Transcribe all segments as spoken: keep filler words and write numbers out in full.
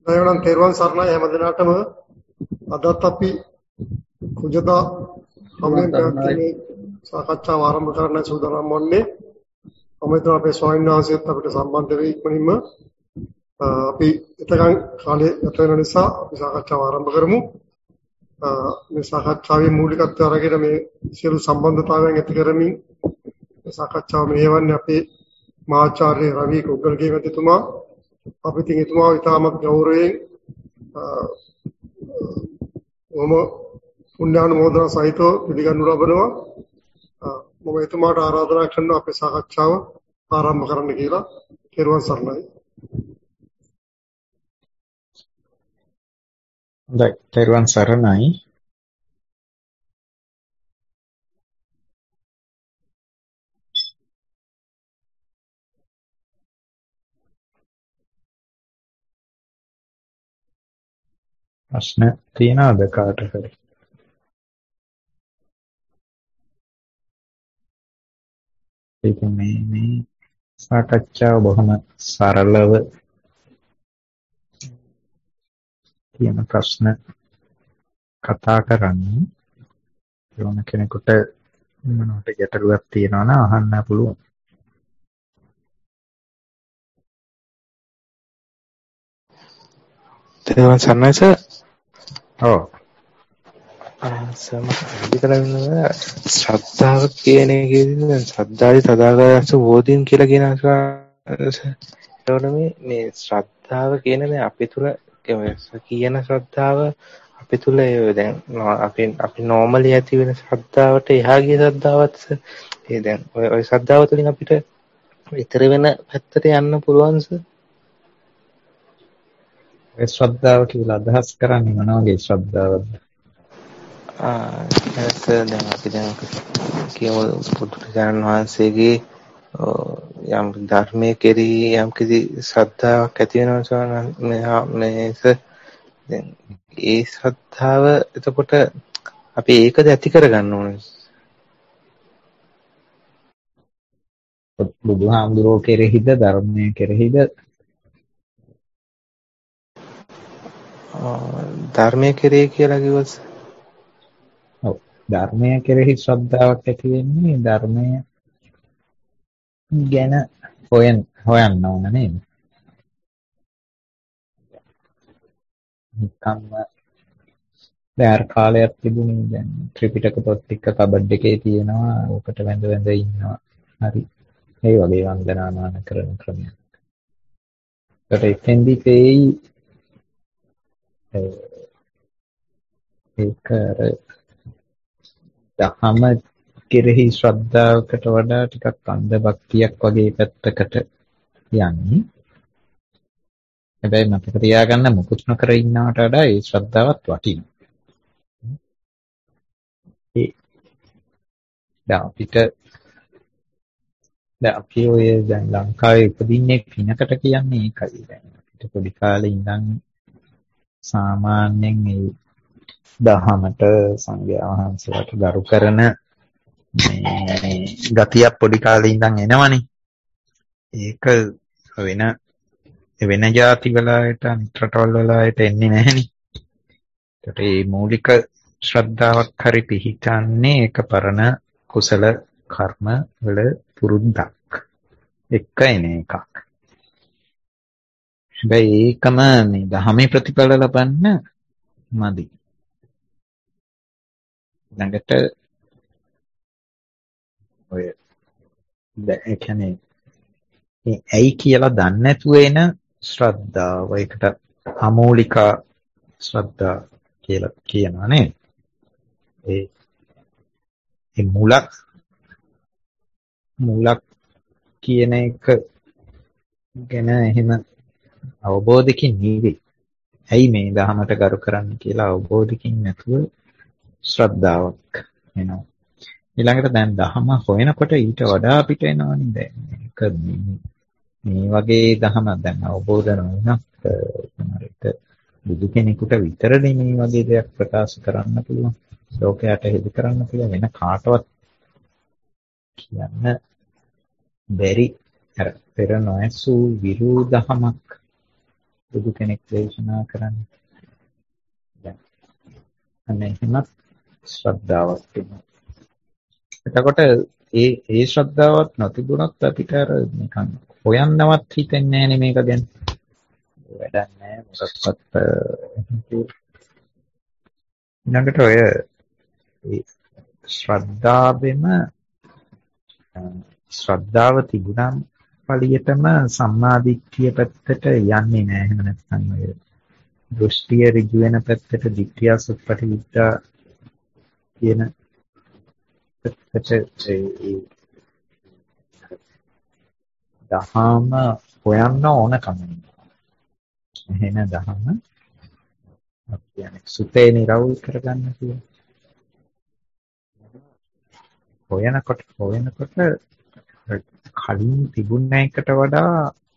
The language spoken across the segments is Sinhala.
දයවනම් තෙරුවන් සරණයි හැම දිනකටම අදත් අපි කුජදා හමුවෙන් පැවැත්වීමේ සාකච්ඡාව ආරම්භ කරන්න සූදානම් වන්නේ. මම හිතනවා අපේ ස්වාමීන් වහන්සේත් අපිට සම්බන්ධ වෙයි ඉක්මනින්ම. අපි එතකන් කාලේ ගත වෙන නිසා අපි සාකච්ඡාව ආරම්භ කරමු. මේ සාකච්ඡාවේ මූලිකත්වය අරගෙන මේ සියලු සම්බන්ධතාවයන් ඇති කරමින් සාකච්ඡාව මෙහෙවන්නේ අපේ මහාචාර්ය රවි කුග්ගල්ගේ මැතිතුමා. අපි ඉතින් එතුමාව ඉතාමත් ගෞරවයෙන් ඔම පුණ්‍යානුමෝදනා සහිතව පිළිගනු ලබනවා. මම එතුමාට ආරාධනා කරනවා අපේ සාකච්ඡාව ආරම්භ කරන්න කියලා. තෙරුවන් සරණයි. හොඳයි, තෙරුවන් සරණයි. ප්‍රශ්න තියෙනවද කාට හරි? ඒක මේ මේ සාකච්ඡාව බොහොම සරලව තියෙන ප්‍රශ්න කතා කරන්නේ. ඕන කෙනෙකුට මොනවට ගැටලුවක් තියෙනවා නම් අහන්න පුළුවන්. තේරුවන් සරණයි සර්. ඔව්. සම විතරන්නේ ශ්‍රද්ධාව කියන එකේදී දැන් ශ්‍රද්ධාවේ තදාගතස වෝදීන් කියලා කියන එතකොට මේ මේ ශ්‍රද්ධාව කියන මේ අපි තුල කියන ශ්‍රද්ධාව අපි තුල දැන් අපි අපි normally ඇති වෙන ශ්‍රද්ධාවට එහා ගිය ශ්‍රද්ධාවත් ඒ දැන් ඔය ඔය ශ්‍රද්ධාව තුලින් අපිට ඊතර වෙන පැත්තට යන්න පුළුවන් සර්. ඒ ශ්‍රද්ධාව කියලා අදහස් කරන්නේ මොන වගේ ශ්‍රද්ධාවක්ද? ආ ඒක දැන් අපි දැන් කියමු බුදුරජාණන් වහන්සේගේ යම් ධර්මයේ කෙරෙහි යම් කිසි ශ්‍රද්ධාවක් ඇති වෙනවා මේ දැන් ඒ ශ්‍රද්ධාව එතකොට අපි ඒකද ඇති කරගන්න ඕනේ. බුදුහාමුදුරුවෝ කෙරෙහිද ධර්මයේ කෙරෙහිද? ධර්මයේ කෙරෙහි කියලා කිව්වොත් ඔව්, ධර්මයේ කෙරෙහි ශ්‍රද්ධාවක් ඇති වෙන්නේ ධර්මය ගැන හොයන් හොයන්න ඕන නේද? නිකම්ම දැන් කාලයක් තිබුණේ දැන් ත්‍රිපිටක පොත් ටික කබඩ් එකේ තියෙනවා, ඕකට වැඳ වැඳ ඉන්නවා. හරි. ඒ වගේ වන්දනාමාන කරන ක්‍රමයක්. ඒකට එතෙන්දි තේයි ඒක අර දහම කෙරෙහි ශ්‍රද්ධාවකට වඩා ටිකක් අන්ධ භක්තියක් වගේ පැත්තකට යන්නේ. හැබැයි මතක තියාගන්න මුකුත් නොකර ඉන්නවට වඩා ඒ ශ්‍රද්ධාවත් වටිනවා. ඒ දැන් අපිට දැන් අපි ඔය දැන් ලංකාවේ උපදින්නේ පිනකට කියන්නේ ඒකයි. දැන් අපිට පොඩි කාලේ ඉඳන් සාමාන්‍යයෙන් ඒ දහමට සංඝයා වහන්සේලාට ගරු කරන මේ ගතියක් පොඩි කාලේ ඉඳන් එනවනේ. ඒක වෙන වෙන ಜಾති වලට අනිත් රටවල් වලට එන්නේ නැහෙනි. ඒකට මේ මූලික ශ්‍රද්ධාවක් හරි පිහිටන්නේ ඒක පරණ කුසල කර්ම වල පුරුද්දක් එක්ක එන එකක්. හැබැයි ඒකම මේ ධර්මයේ ප්‍රතිඵල ලබන්න මදි. ළඟට ඔය ඒ කියන්නේ ඒ ඇයි කියලා දන්නේ නැතුව එන ශ්‍රද්ධාව, ඒකට අමූලික ශ්‍රද්ධා කියලා කියනවා නේද? ඒ ඒ මුලක් මුලක් කියන එක ගැන එහෙම අවබෝධකින් නෙවෙයි. ඇයි මේ ධහමට ගරු කරන්න කියලා අවබෝධකින් නැතුව ශ්‍රද්ධාවක් එනවා. ඊළඟට දැන් ධහම හොයනකොට ඊට වඩා අපිට එනවනේ දැන් මේක මේ වගේ ධහම දැන් අවබෝධ නොවුනත් සමහරවිට බුදු කෙනෙකුට විතරනේ මේ වගේ දෙයක් ප්‍රකාශ කරන්න පුළුවන්. ලෝකයට හෙළි කරන්න පුළුවන්. වෙන කාටවත් කියන්න බැරි අර පෙර නොඇසූ විරූ දහමක් බුදු කෙනෙක් දේශනා කරන්නේ. දැන් අන්න එහෙමත් ශ්‍රද්ධාවක් තියෙනවා. එතකොට ඒ ඒ ශ්‍රද්ධාවක් නොතිබුණොත් අපිට අර නිකන් හොයන්නවත් හිතෙන්නේ නැහැ මේක ගැන. වැඩක් නැහැ මොකක්වත්. ඊළඟට ඔය ඒ ශ්‍රද්ධාවෙම ශ්‍රද්ධාව තිබුණම් පළියටම සම්මාදිට්ඨිය පැත්තට යන්නේ නැහැ. එහෙම නැත්නම් ඔය දෘෂ්ටිය ඍජු වෙන පැත්තට දිට්ඨිය සුප්පටිවිද්‍යා කියන පැත්තට ඒ දහම හොයන්න ඕන කම. එහෙන දහම කියන්නේ සුතේ නිරවුල් කරගන්න කියලා. හොයනකොට හොයනකොට කලින් තිබුණ එකට වඩා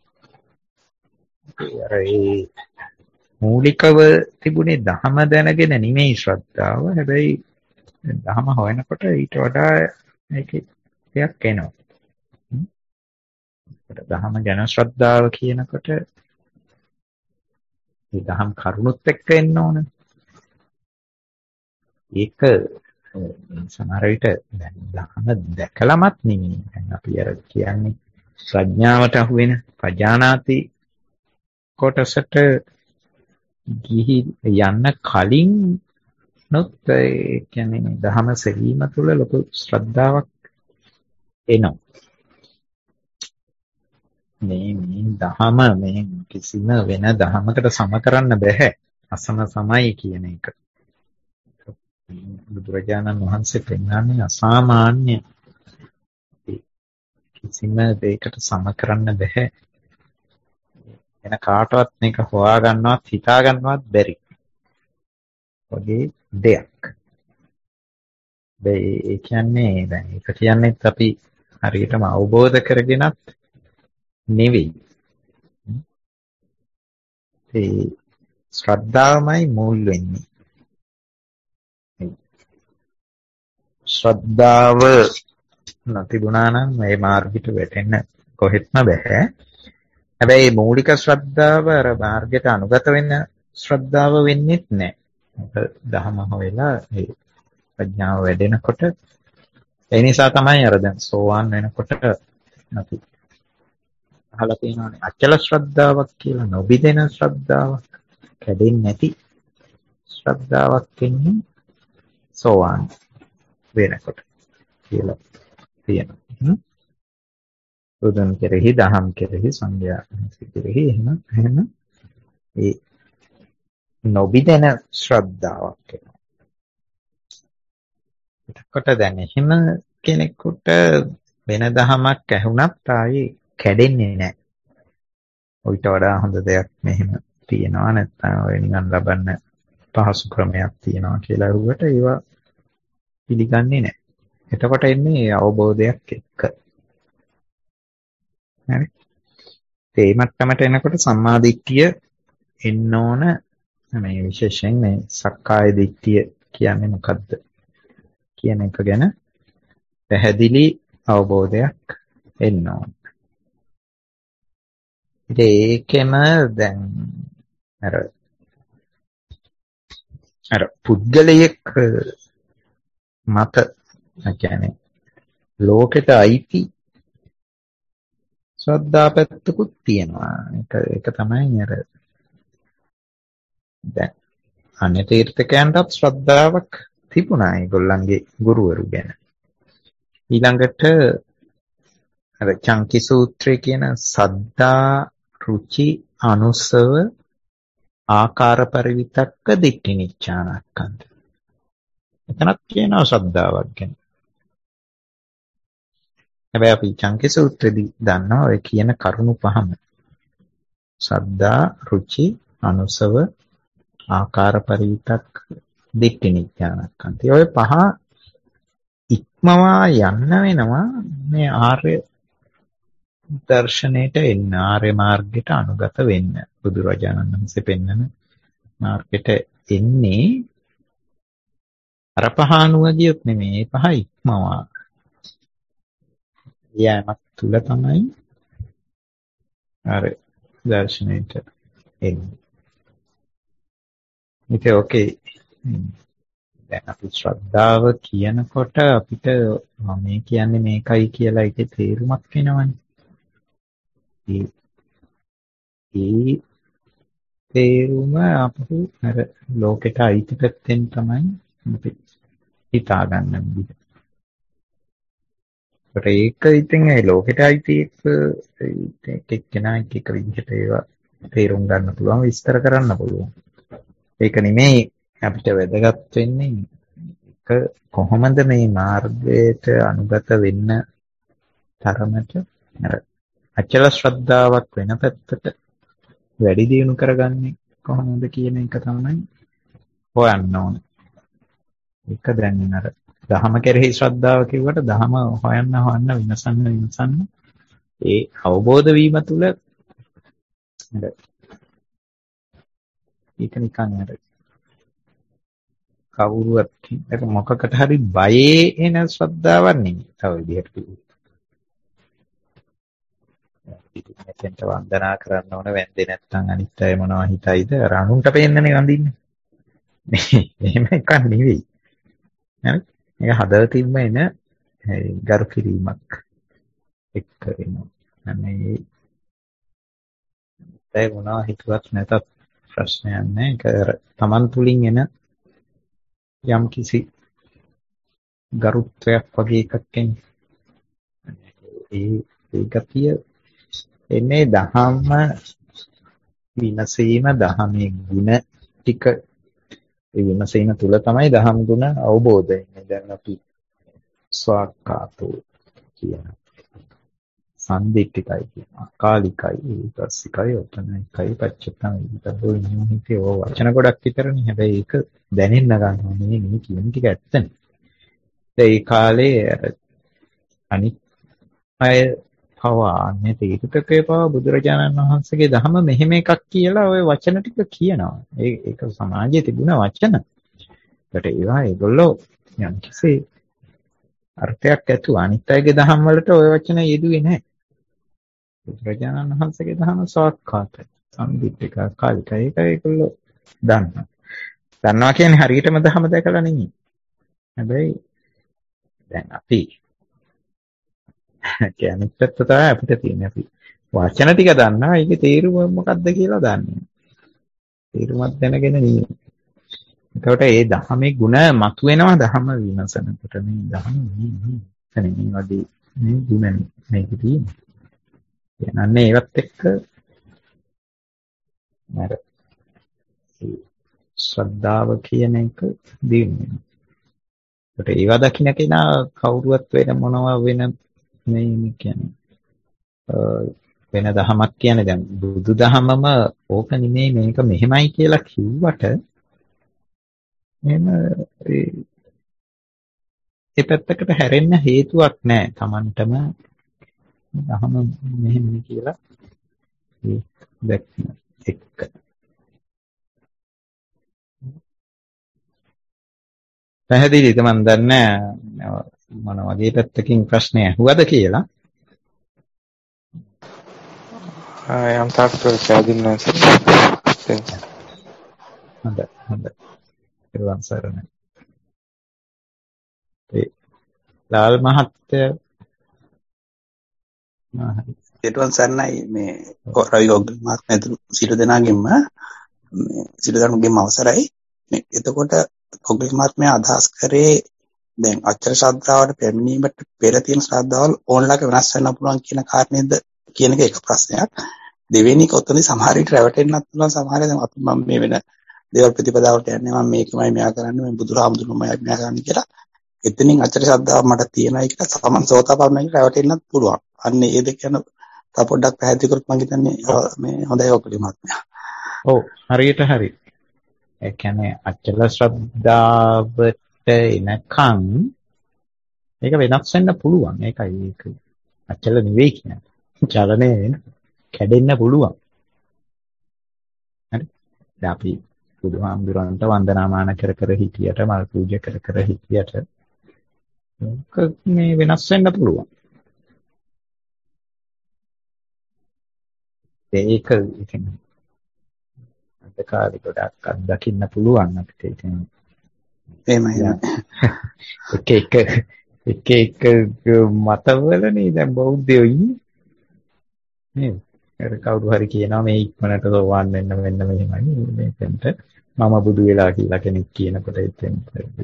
අර ඒ මූලිකව තිබුණේ දහම දැනගෙන නෙමෙයි ශ්‍රද්ධාව. හැබැයි දහම හොයනකොට ඊට වඩා ඒකේ දෙයක් එනවා. ඒකට දහම ගැන ශ්‍රද්ධාව කියනකොට මේ දහම් කරුණුත් එක්ක එන්න ඕන. ඒක සමහර විට දැන් දහම දැකලමත් නෙමෙයි. දැන් අපි අර කියන්නේ ප්‍රඥාවට අහු වෙන පජානාති කොටසට ගිහි යන්න කලින් නොත් ඒ කියන්නේ දහම සෙවීම තුළ ලොකු ශ්‍රද්ධාවක් එනවා. මේ මේ දහම මේ කිසිම වෙන දහමකට සම කරන්න බෑ. අසම සමයි කියන එක. බුදුරජාණන් වහන්සේ පෙන්වන්නේ අසාමාන්‍ය කිසිම දෙයකට සම කරන්න බෑ. වෙන කාටවත් මේක හොයා ගන්නවත් හිතා ගන්නවත් බැරි වගේ දෙයක්. ඒ කියන්නේ දැන් ඒක කියන්නේ අපි හරියටම අවබෝධ කරගෙනත් නෙවෙයි. ඒ ශ්‍රද්ධාවමයි මුල් වෙන්නේ. ශ්‍රද්ධාව නැතිුණා නම් මේ මාර්ගයට වැටෙන්න කොහෙත්ම බෑ. හැබැයි මූලික ශ්‍රද්ධාව අර මාර්ගයට අනුගත වෙන්න ශ්‍රද්ධාව වෙන්නේත් නැහැ. ඒක දහම හොයලා ඒ ප්‍රඥාව වැඩෙනකොට ඒ නිසා තමයි අර දැන් සෝවාන් වෙනකොට අපි අහලා තියෙනවානේ අචල ශ්‍රද්ධාවක් කියලා. නොබිදෙන ශ්‍රද්ධාවක්, කැඩෙන්නේ නැති ශ්‍රද්ධාවක් කියන්නේ සෝවාන් වෙනකොට කියලා තියෙනවා. බුදුන් කෙරෙහි, දහම් කෙරෙහි, සංඝයා කෙරෙහි එහෙම එහෙම ඒ නොබිදෙන ශ්‍රද්ධාවක් එනවා. එතකොට දැන් එහෙම කෙනෙකුට වෙන දහමක් ඇහුණත් ආයේ කැඩෙන්නේ නැහැ. ඔයිට වඩා හොඳ දෙයක් මෙහෙම තියෙනවා නැත්නම් ඔය නිකන් ලබන්න පහසු ක්‍රමයක් තියෙනවා කියලා අහුවට ඒවා පිළිගන්නේ නැහැ. එතකොට එන්නේ අවබෝධයක් එක්ක. හරි. ඒ මට්ටමට එනකොට සම්මා දිට්ඨිය එන්න ඕන. මේ විශේෂයෙන් මේ සක්කාය දිට්ඨිය කියන්නේ මොකද්ද කියන එක ගැන පැහැදිලි අවබෝධයක් එන්න ඕන. ඉතින් ඒකෙම දැන් අර අර පුද්ගලයෙක් මත කියන්නේ ලෝකෙට අයිති ශ්‍රද්ධා පැත්තකුත් තියෙනවා. ඒක ඒක තමයි අර දැන් අන්‍ය තීර්ථකයන්ටත් ශ්‍රද්ධාවක් තිබුණා ඒගොල්ලන්ගේ ගුරුවරු ගැන. ඊළඟට අර චංකි සූත්‍රය කියන සද්දා රුචි අනුසව ආකාර පරිවිතක්ක දිට්ඨි නිච්ඡානක්ඛන්ත. එතනත් කියනවා ශ්‍රද්ධාවක් ගැන. හැබැයි අපි චංකි සූත්‍රෙදී දන්නවා ඔය කියන කරුණු පහම. සද්දා රුචි අනුසව ආකාර පරිවිතක්ක දිට්ඨි නිච්ඡානක්ඛන්ත. ඔය පහ ඉක්මවා යන්න වෙනවා මේ ආර්ය දර්ශනයට එන්න, ආර්ය මාර්ගයට අනුගත වෙන්න. බුදුරජාණන් වහන්සේ පෙන්වන මාර්ගයට එන්නේ අර පහ අනුව ගියොත් නෙමෙයි. මේ පහ ඉක්මවා යෑමක් තුල තමයි ආර්ය දර්ශනයට එන්නේ. ඉතින් ඕකේ දැන් අපි ශ්‍රද්ධාව කියනකොට අපිට මේ කියන්නේ මේකයි කියලා ඒකේ තේරුමක් එනවනේ. ඒ ඒ තේරුම අපු අර ලෝකෙට අයිති පැත්තෙන් තමයි අපි හිතා ගන්න විදිහ. ඒක ඉතින් ඒ ලෝකෙට අයිති එක එක්කෙනා එක එක විදිහට ඒවා තේරුම් ගන්න පුළුවන් විස්තර කරන්න පුළුවන්. ඒක නෙමෙයි අපිට වැදගත් වෙන්නේ ඒක කොහොමද මේ මාර්ගයට අනුගත වෙන්න තරමට අර අචල ශ්‍රද්ධාවක් වෙන පැත්තට වැඩි දියුණු කරගන්නේ කොහොමද කියන එක තමයි හොයන්න ඕනේ. ඒක දැන් අර දහම කෙරෙහි ශ්‍රද්ධාව කිව්වට දහම හොයන්න හොයන්න විමසන්න විමසන්න ඒ අවබෝධ වීම තුළ ඒක නිකන් අර කවුරුවත් මොකකට හරි බයේ එන ශ්‍රද්ධාවක් නෙමෙයි. තව විදිහට කිව්වොත් මෙතෙන්ට වන්දනා කරන්න ඕන වැන්දේ නැත්නම් අනිත් අය මොනවා හිතයිද රණුන්ට පේන්නනේ වඳින්නේ. එහෙම එකක් නෙවෙයි. හරි? මේක හදවතින්ම එන ගරු කිරීමක් එක්ක වෙනවා. අනේ ඒ මොනවා හිතුවත් නැතත් ප්‍රශ්නයක් නැහැ. ඒක තමන් තුලින් එන යම් කිසි ගරුත්වයක් වගේ එකක් එන්නේ. ඒ ඒ ගතිය එන්නේ දහම විමසීම දහමේ ගුණ ටික ඒ විමසීම තුල තමයි දහම් ගුණ අවබෝධ වෙන්නේ. දැන් අපි ස්වාක්ඛාතෝ කියන සම්දික්කයි කියන අකාලිකයි ඊපස්සිකයි ඔතනයි පච්චත්තම විතරෝ නිහිතේ ඕ වචන ගොඩක් විතරනේ. හැබැයි ඒක දැනෙන්න ගන්නවා නෙවෙයි මේ කියන ටික ඇත්තනේ. ඒ කාලේ අනිත් අය පවාන්නේ තීර්ථකේ පවා බුදුරජාණන් වහන්සේගේ ධර්ම මෙහෙම එකක් කියලා ওই වචන ටික කියනවා. ඒ ඒක සමාජයේ තිබුණ වචන. ඒකට ඒවා ඒගොල්ලෝ යම් කිසි අර්ථයක් ඇතුව අනිත් අයගේ ධර්ම වලට ওই වචන යෙදුවේ නැහැ. බුදුරජාණන් වහන්සේගේ ධර්ම සාක්කාතයි. සම්දිත්තික කාලිකයි ඒක ඒගොල්ලෝ දන්නවා. දන්නවා කියන්නේ හරියටම ධර්ම දැකලා නෙමෙයි. හැබැයි දැන් අපි කියන්නේ පැත්ත තමයි අපිට තියෙන්නේ. අපි වචන ටික දන්නවා. ඒකේ තේරුම මොකක්ද කියලා දන්නේ. තේරුමක් දැනගෙන නෙමෙයි. එතකොට ඒ ධහමේ ಗುಣ මතුවෙනවා ධහම විමසනකොට මේ ධහම මේ මේ වගේ මේ ಗುಣ මේක තියෙනවා. එනන්නේ ඒවත් එක්ක මර ශ්‍රද්ධාව කියන එක දිනුනේ. ඒකට ඒවා දකින්න කෙනා කවුරුවත් වෙන මොනවා වෙන මේ කියන්නේ වෙන දහමක් කියන්නේ දැන් බුදු දහමම ඕක නෙමෙයි මේක මෙහෙමයි කියලා කිව්වට එහෙම ඒ පැත්තකට හැරෙන්න හේතුවක් නැහැ. Tamanටම දහම මෙහෙමයි කියලා ඒ දැක්ම එක්ක. පැහැදිලිද? මම දන්නේ මොන වගේ පැත්තකින් ප්‍රශ්නය ඇහුවද කියලා. යම් තාක්ෂ පැහැදිලි නැහැ. හොඳයි හොඳයි. ඒවන් සරණයි. ඒ ලාල් මහත්තයා ඒවන් සරණයි මේ රවි ගෝගල් මහත්මයා ඇතුළු සියලු දෙනාගෙන්ම මේ සියලු දෙනාගෙන්ම අවසරයි. මේ එතකොට ගෝගල් මහත්මයා අදහස් කරේ දැන් අචල ශ්‍රද්ධාවට පැමිණීමට පෙර තියෙන ශ්‍රද්ධාවල් ඕන්ලක වෙනස් වෙන්න පුළුවන් කියන කාරණේද කියන එක එක ප්‍රශ්නයක්. දෙවෙනි එක උතනදී සමහර විට රැවටෙන්නත් පුළුවන්. සමහර දැන් අපි මම මේ වෙන දේවල් ප්‍රතිපදාවට යන්නේ මම මේකමයි මෙයා කරන්නේ මම බුදුරාමුදුරුවෝමයි මෙයා කරන්නේ කියලා. එතනින් අචල ශ්‍රද්ධාව මට තියෙනයි කියලා සමන් සෝතාපන්නයි රැවටෙන්නත් පුළුවන්. අන්න ඒ දෙක යන තව පොඩ්ඩක් පැහැදිලි කරොත් මම හිතන්නේ මේ හොඳයි ඔකලි මහත්මයා. ඔව් හරියට හරි. ඒ කියන්නේ අචල ශ්‍රද්ධාවට එනකන් ඒක වෙනස් වෙන්න පුළුවන්. ඒකයි ඒක අචල නෙවෙයි කියන්නේ. චලනය වෙන කැඩෙන්න පුළුවන්. හරි. දැන් අපි බුදුහාමුදුරන්ට වන්දනාමාන කර කර හිටියට මල් පූජා කර කර හිටියට මේ වෙනස් වෙන්න පුළුවන්. ඒක ඉතින් අද කාලේ ගොඩක් අත්දකින්න පුළුවන් අපිට. ඉතින් එහෙමයි. එක එක එක එක මතවලනේ දැන් බෞද්ධයෝ ඉන්නේ. නේද? අර කවුරු හරි කියනවා මේ ඉක්මනට සෝවාන් වෙන්න වෙන්න මෙහෙමයි මේකෙන්ට මම බුදු වෙලා කියලා කෙනෙක් කියනකොට එතෙන්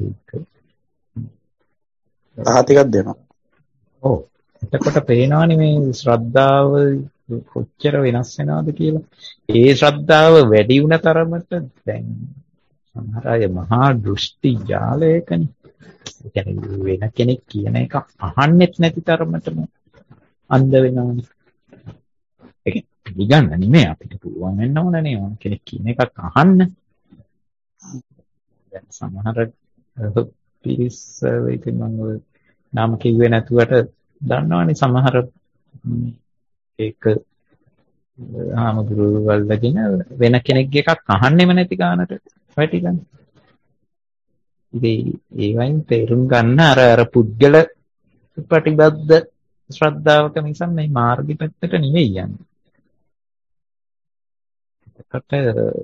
තාතිකක් දෙනවා. ඔව්. එතකොට පේනවනේ මේ ශ්‍රද්ධාව කොච්චර වෙනස් වෙනවද කියලා. ඒ ශ්‍රද්ධාව වැඩි වුණ තරමට දැන් සමහර අය මහා දෘෂ්ටි ජාලයකනේ. ඒ කියන්නේ වෙන කෙනෙක් කියන එක අහන්නෙත් නැති තරමටම අන්ධ වෙනවනේ. ඒක පිළිගන්න නෙමෙයි අපිට පුළුවන් වෙන්න ඕනනේ ඕන කෙනෙක් කියන එකක් අහන්න. දැන් සමහර පිරිස් ඉතින් මම නම් කිව්වේ නැතුවට දන්නවනේ සමහර ඒක ආමගුරුවල්ලාගෙන වෙන කෙනෙක්ගේ එකක් අහන්නෙම නැති ගානට වැටිලා. ඉතින් ඒ වයින් තේරුම් ගන්න අර අර පුද්ගල ප්‍රතිබද්ධ ශ්‍රද්ධාවක නිසා මේ මාර්ගි පැත්තට නෙවෙයි යන්නේ. ඒකට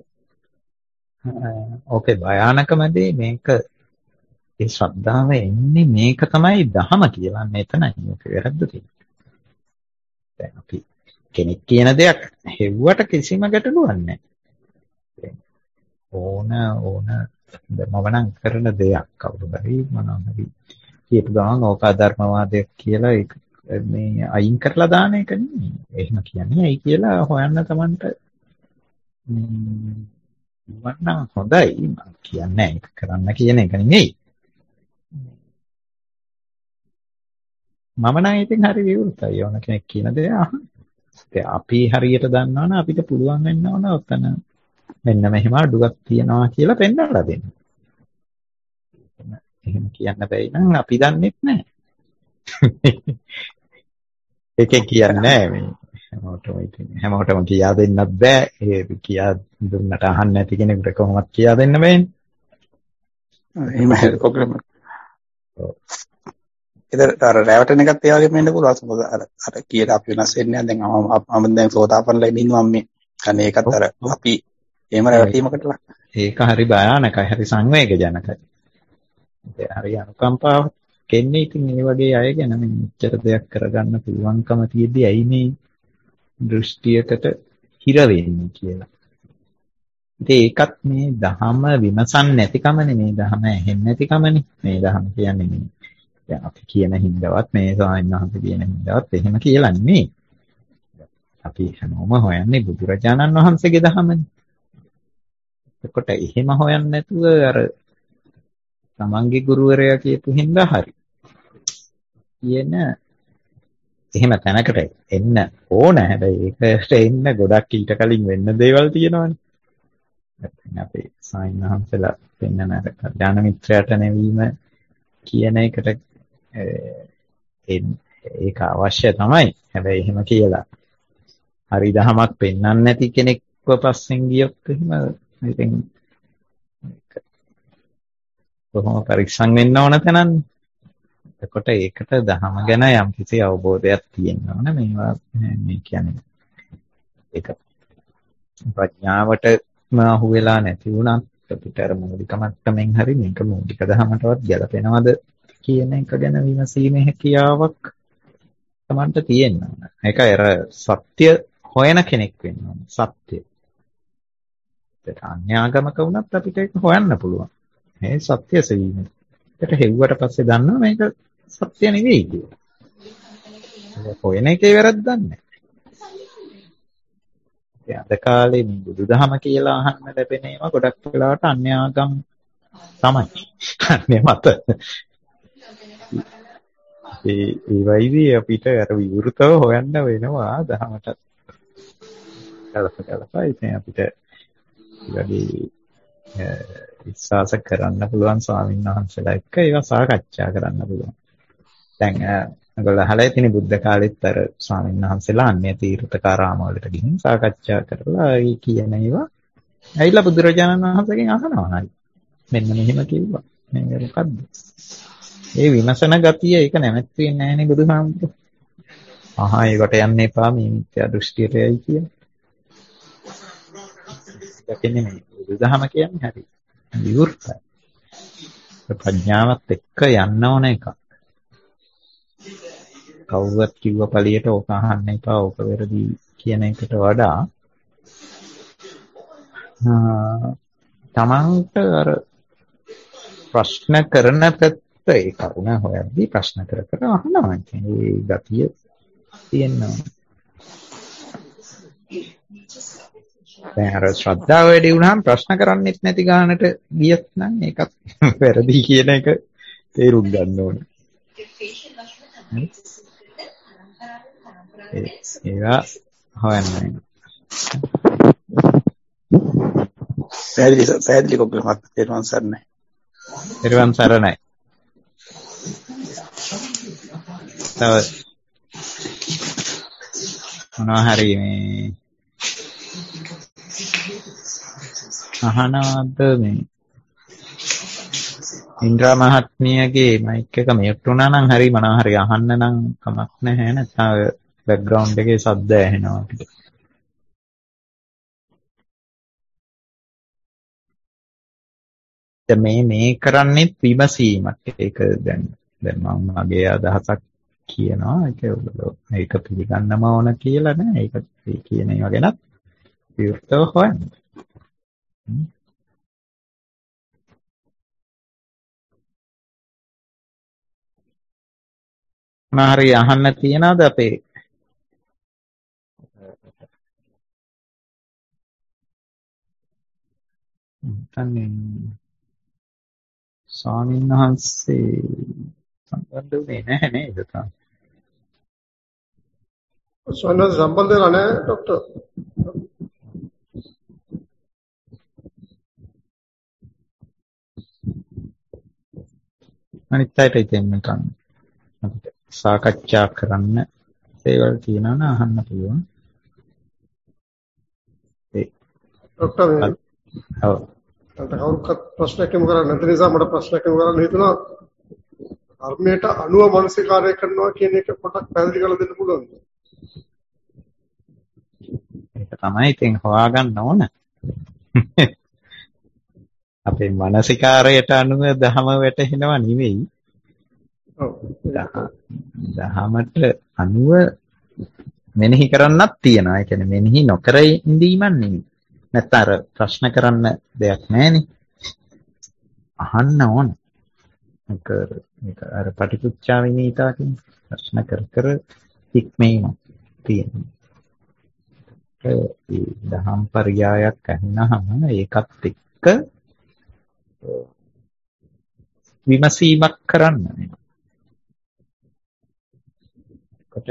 ඕකේ භයානකමදී මේක ඒ ශ්‍රද්ධාව එන්නේ මේක තමයි ධහම කියලා. මෙතනයි මේක වැරද්ද තියෙන්නේ. දැන් අපි කෙනෙක් කියන දෙයක් හෙව්වට කිසිම ගැටලුවක් නැහැ. ඕන ඕන මවනම් කරන දෙයක් කවුරු හරි මොනවා හරි කියපු ගමන් ඕක අධර්මවාදයක් කියලා ඒක මේ අයින් කරලා දාන එක නෙමෙයි. එහෙම කියන්නේ ඇයි කියලා හොයන්න Tamanට වන්නම් හොඳයි මම කියන්නේ ඒක කරන්න කියන එක නෙමෙයි. මම නම් ඉතින් හරි විවෘතයි ඕන කෙනෙක් කියන දේ අහන්න. අපි හරියට දන්නවනේ අපිට පුළුවන් වෙන්න ඕන ඔතන මෙන්න මෙහෙම අඩුවක් තියනවා කියලා පෙන්නලා දෙන්න. එහෙම කියන්න බැයි නම් අපි දන්නෙත් නැහැ. ඒකේ කියන්නේ නැහැ මේ හැමෝටම ඉතින් හැමෝටම කියා දෙන්නත් බෑ. ඒ කියා දුන්නට අහන්න නැති කෙනෙකුට කොහොමවත් කියා දෙන්න බෑනේ. එහෙම ප්‍රොබ්ලම් එක. ඒතර අර රැවටෙන එකත් ඒ වගේම වෙන්න පුළුවන්. මොකද අර අර කීයට අපි වෙනස් වෙන්නේ නැහැ. දැන් මම දැන් සෝතාපන්නලා ඉන්නවා මේ. අනේ ඒකත් අර අපි එහෙම රැවටීමකට ලක්. ඒක හරි භයානකයි. හරි සංවේගජනකයි. ඒ හරි අනුකම්පාව කෙන්නේ ඉතින් මේ වගේ අය ගැන මේ මෙච්චර දෙයක් කරගන්න පුළුවන්කම තියෙද්දි ඇයි මේ දෘෂ්ටියකට හිර වෙන්නේ කියලා. ඉතින් ඒකත් මේ දහම විමසන් නැතිකමනේ මේ දහම ඇහෙන්නේ නැතිකමනේ. මේ දහම කියන්නේ මේ දැන් අපි කියන හින්දාවත් මේ ස්වාමීන් වහන්සේ කියන හින්දාවත් එහෙම කියලා නෙමෙයි. අපි හැමෝම හොයන්නේ බුදුරජාණන් වහන්සේගේ දහමනේ. එතකොට එහෙම හොයන්නේ නැතුව අර තමන්ගේ ගුරුවරයා කියපු හින්දා හරි කියන එහෙම තැනකට එන්න ඕන. හැබැයි ඒකට එන්න ගොඩක් ඊට කලින් වෙන්න දේවල් තියෙනවානේ. නැත්නම් අපේ ස්වාමීන් වහන්සේලා පෙන්නන අර කල්‍යාණ මිත්‍රයාට නැවීම කියන එකට ඒක අවශ්‍ය තමයි. හැබැයි එහෙම කියලා හරි දහමක් පෙන්වන්න නැති කෙනෙක්ව පස්සෙන් ගියොත් එහෙම ඉතින් කොහොම පරීක්ෂණ වෙන්න ඕන තැනන්නේ. එතකොට ඒකට දහම ගැන යම්කිසි අවබෝධයක් තියෙන්න ඕන. මේවා මේ කියන්නේ ඒක ප්‍රඥාවට අහු වෙලා නැති වුණත් අපිට අර මූලික මට්ටමින් හරි මේක මූලික දහමටවත් ගැලපෙනවද කියන එක ගැන විමසීමේ හැකියාවක් Tamanට තියෙන්න ඕන. ඒකයි අර සත්‍ය හොයන කෙනෙක් වෙන්න ඕන. සත්‍ය. ඒක අන්‍යාගමක වුණත් අපිට ඒක හොයන්න පුළුවන්. මේ සත්‍ය සෙවීම. ඒකට හෙව්වට පස්සේ දන්නවා මේක සත්‍ය නෙවෙයි කියලා. ඒක හොයන එකේ වැරද්දක් නැහැ. ඒ අද කාලේ මේ බුදුදහම කියලා අහන්න ලැබෙන ඒවා ගොඩක් වෙලාවට අන්‍යාගම් තමයි. අනේ මත. ඒ ඒ වයිදී අපිට අර විවෘතව හොයන්න වෙනවා දහමට. කලප කලපයි ඉතින් අපිට ඊළඟේ විශ්වාස කරන්න පුළුවන් ස්වාමීන් වහන්සේලා එක්ක ඒවා සාකච්ඡා කරන්න පුළුවන්. දැන් ඔයගොල්ලෝ අහලා ඉතින් බුද්ධ කාලෙත් අර ස්වාමීන් වහන්සේලා අන්‍ය තීර්ථකාරාම වලට ගිහින් සාකච්ඡා කරලා ඒ කියන ඒවා ඇවිල්ලා බුදුරජාණන් වහන්සේගෙන් අහනවා හරි. මෙන්න මෙහෙම කිව්වා. මේක මොකද්ද? ඒ විමසන ගතිය ඒක නැමැත් වෙන්නේ නැහනේ බුදුහාමුදුරුවෝ. අහා ඒකට යන්න එපා මේ මිත්‍යා දෘෂ්ටියටයි කියන. දකින්නේ මේ බුදුදහම කියන්නේ හරි විවෘතයි. ප්‍රඥාවත් එක්ක යන්න ඕන එකක්. කවුරුත් කිව්ව පළියට ඕක අහන්න එපා, ඕක වැරදි කියන එකට වඩා තමන්ට අර ප්‍රශ්න කරන පැත්ත ඒ කරුණ හොයද්දී ප්‍රශ්න කර කර අහනවා. ඒ ගතිය තියෙනවා. දැන් අර ශ්‍රද්ධාව වැඩි වුණාම ප්‍රශ්න කරන්නෙත් නැති ගානට ගියත් නම් ඒකත් වැරදි කියන එක තේරුම් ගන්න ඕනේ. ඒවා හොයන්නේ. පැහැදිලි පැහැදිලි කොප්පේ මත තේරුම් සරණයි. තේරුම් සරණයි. තව මොනවා හරි මේ අහනවද මේ ඉන්ද්‍රා මහත්මියගේ මයික් එක මියුට් වුණා නම් හරි මොනවා හරි අහන්න නම් කමක් නැහැ. නැත්නම් බෑග්ග්‍රවුන්ඩ් එකේ ශබ්ද ඇහෙනවා අපිට. මේ මේ කරන්නේ විමසීමක්. ඒක දැන් දැන් මම මගේ අදහසක් කියනවා. ඒක ඔයගොල්ලෝ මේක පිළිගන්නම ඕන කියලා නෑ. ඒක ඒ කියන ඒවා ගැනත් විවෘතව හොයන්න. මාරි අහන්න තියනවාද අපේ තන්නේ ස්වාමීන් වහන්සේ සම්බන්ධ වෙන්නේ නැහැ නේද තාම? ස්වාමීන් වහන්සේ සම්බන්ධ වෙලා නැහැ ડોක්ටර්. අනිත් අයට ඉතින් නිකන් අපිට සාකච්ඡා කරන්න ඒවල් තියෙනවා නම් අහන්න පුළුවන්. ඒ ડોක්ටර් ඔව් අන්ත කවුරුත් ප්‍රශ්නයක් යොමු කරන්නේ නැති නිසා මට ප්‍රශ්නයක් යොමු කරන්න හිතුණා. ධර්මයට අනුව මානසිකාරය කරනවා කියන එක පොඩක් පැහැදිලි කරලා දෙන්න පුළුවන්ද? ඒක තමයි ඉතින් හොයාගන්න ඕන. අපේ මානසිකාරයට අනුව දහම වැටහෙනවා නෙවෙයි. ඔව්. දහමට අනුව මෙනෙහි කරන්නත් තියෙනවා. ඒ කියන්නේ මෙනෙහි නොකර ඉඳීමක් නෙවෙයි. නැත්නම් අර ප්‍රශ්න කරන්න දෙයක් නැහැනේ. අහන්න ඕන. ඒක මේක අර පටිච්චා විනීතා කියන ප්‍රශ්න කර කර ඉක්මීම තියෙනවා. ඒ දහම් පරයයක් අහනහම ඒකත් එක්ක විමසීමක් කරන්න වෙනවා. කොට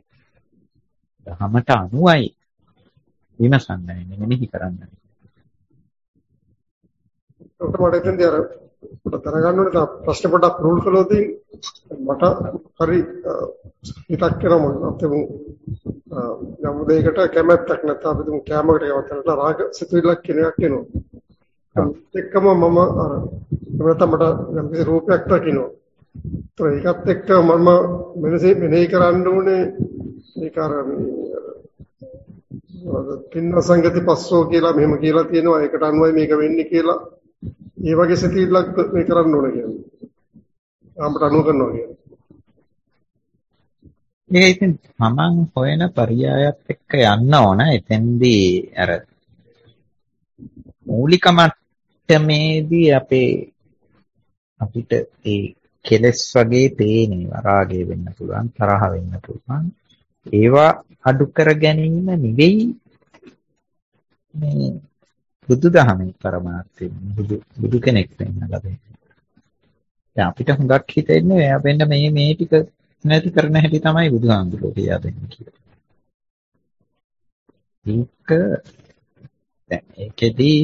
දහමට අනුවයි විමසන්නේ මෙනෙහි කරන්නේ. ડોක්ටර් මට එතෙන්දී අර පොඩ්ඩක් දැනගන්න ඕනේ තා ප්‍රශ්න පොඩ්ඩක් රූල් කළොත් මට හරි හිතක් කරමු අපේ යම් දෙයකට කැමැත්තක් නැත්නම් අපි තුමු කැමකට යවත්තට රාග සිතුවිල්ලක් කියන එකක් එනවා. එක්කම මම අර නැත්නම් මට යම් කිසි රූපයක් දකින්නවා. ඒකත් එක්ක මම මෙනෙහි මෙනෙහි කරන්න ඕනේ ඒක අර තින්න සංගති පස්සෝ කියලා මෙහෙම කියලා තියෙනවා. ඒකට අනුවයි මේක වෙන්නේ කියලා. ඒ වගේ සිතිවිල්ලක් මේ කරන්න ඕන කියන්නේ. අපට අනුව කරනවා කියන්නේ. මේක ඉතින් මමං හොයන පරයයත් එක්ක යන්න ඕන. එතෙන්දී අර මූලික මට්ටමේදී අපේ අපිට ඒ කෙලස් වගේ පේනවා. රාගය වෙන්න පුළුවන්, තරහ වෙන්න පුළුවන්. ඒවා අඩු කර ගැනීම නෙවෙයි මේ බුදුදහමේ පරමාර්ථය. බුදු බුදු කෙනෙක් වෙන්න ලැබෙන්නේ. දැන් අපිට හුඟක් හිතෙන්නේ එයා වෙන්න මේ මේ ටික නැති කරන හැටි තමයි බුදුහාමුදුරුවෝ කියලා දෙන්නේ කියලා. ඒක දැන් ඒකෙදී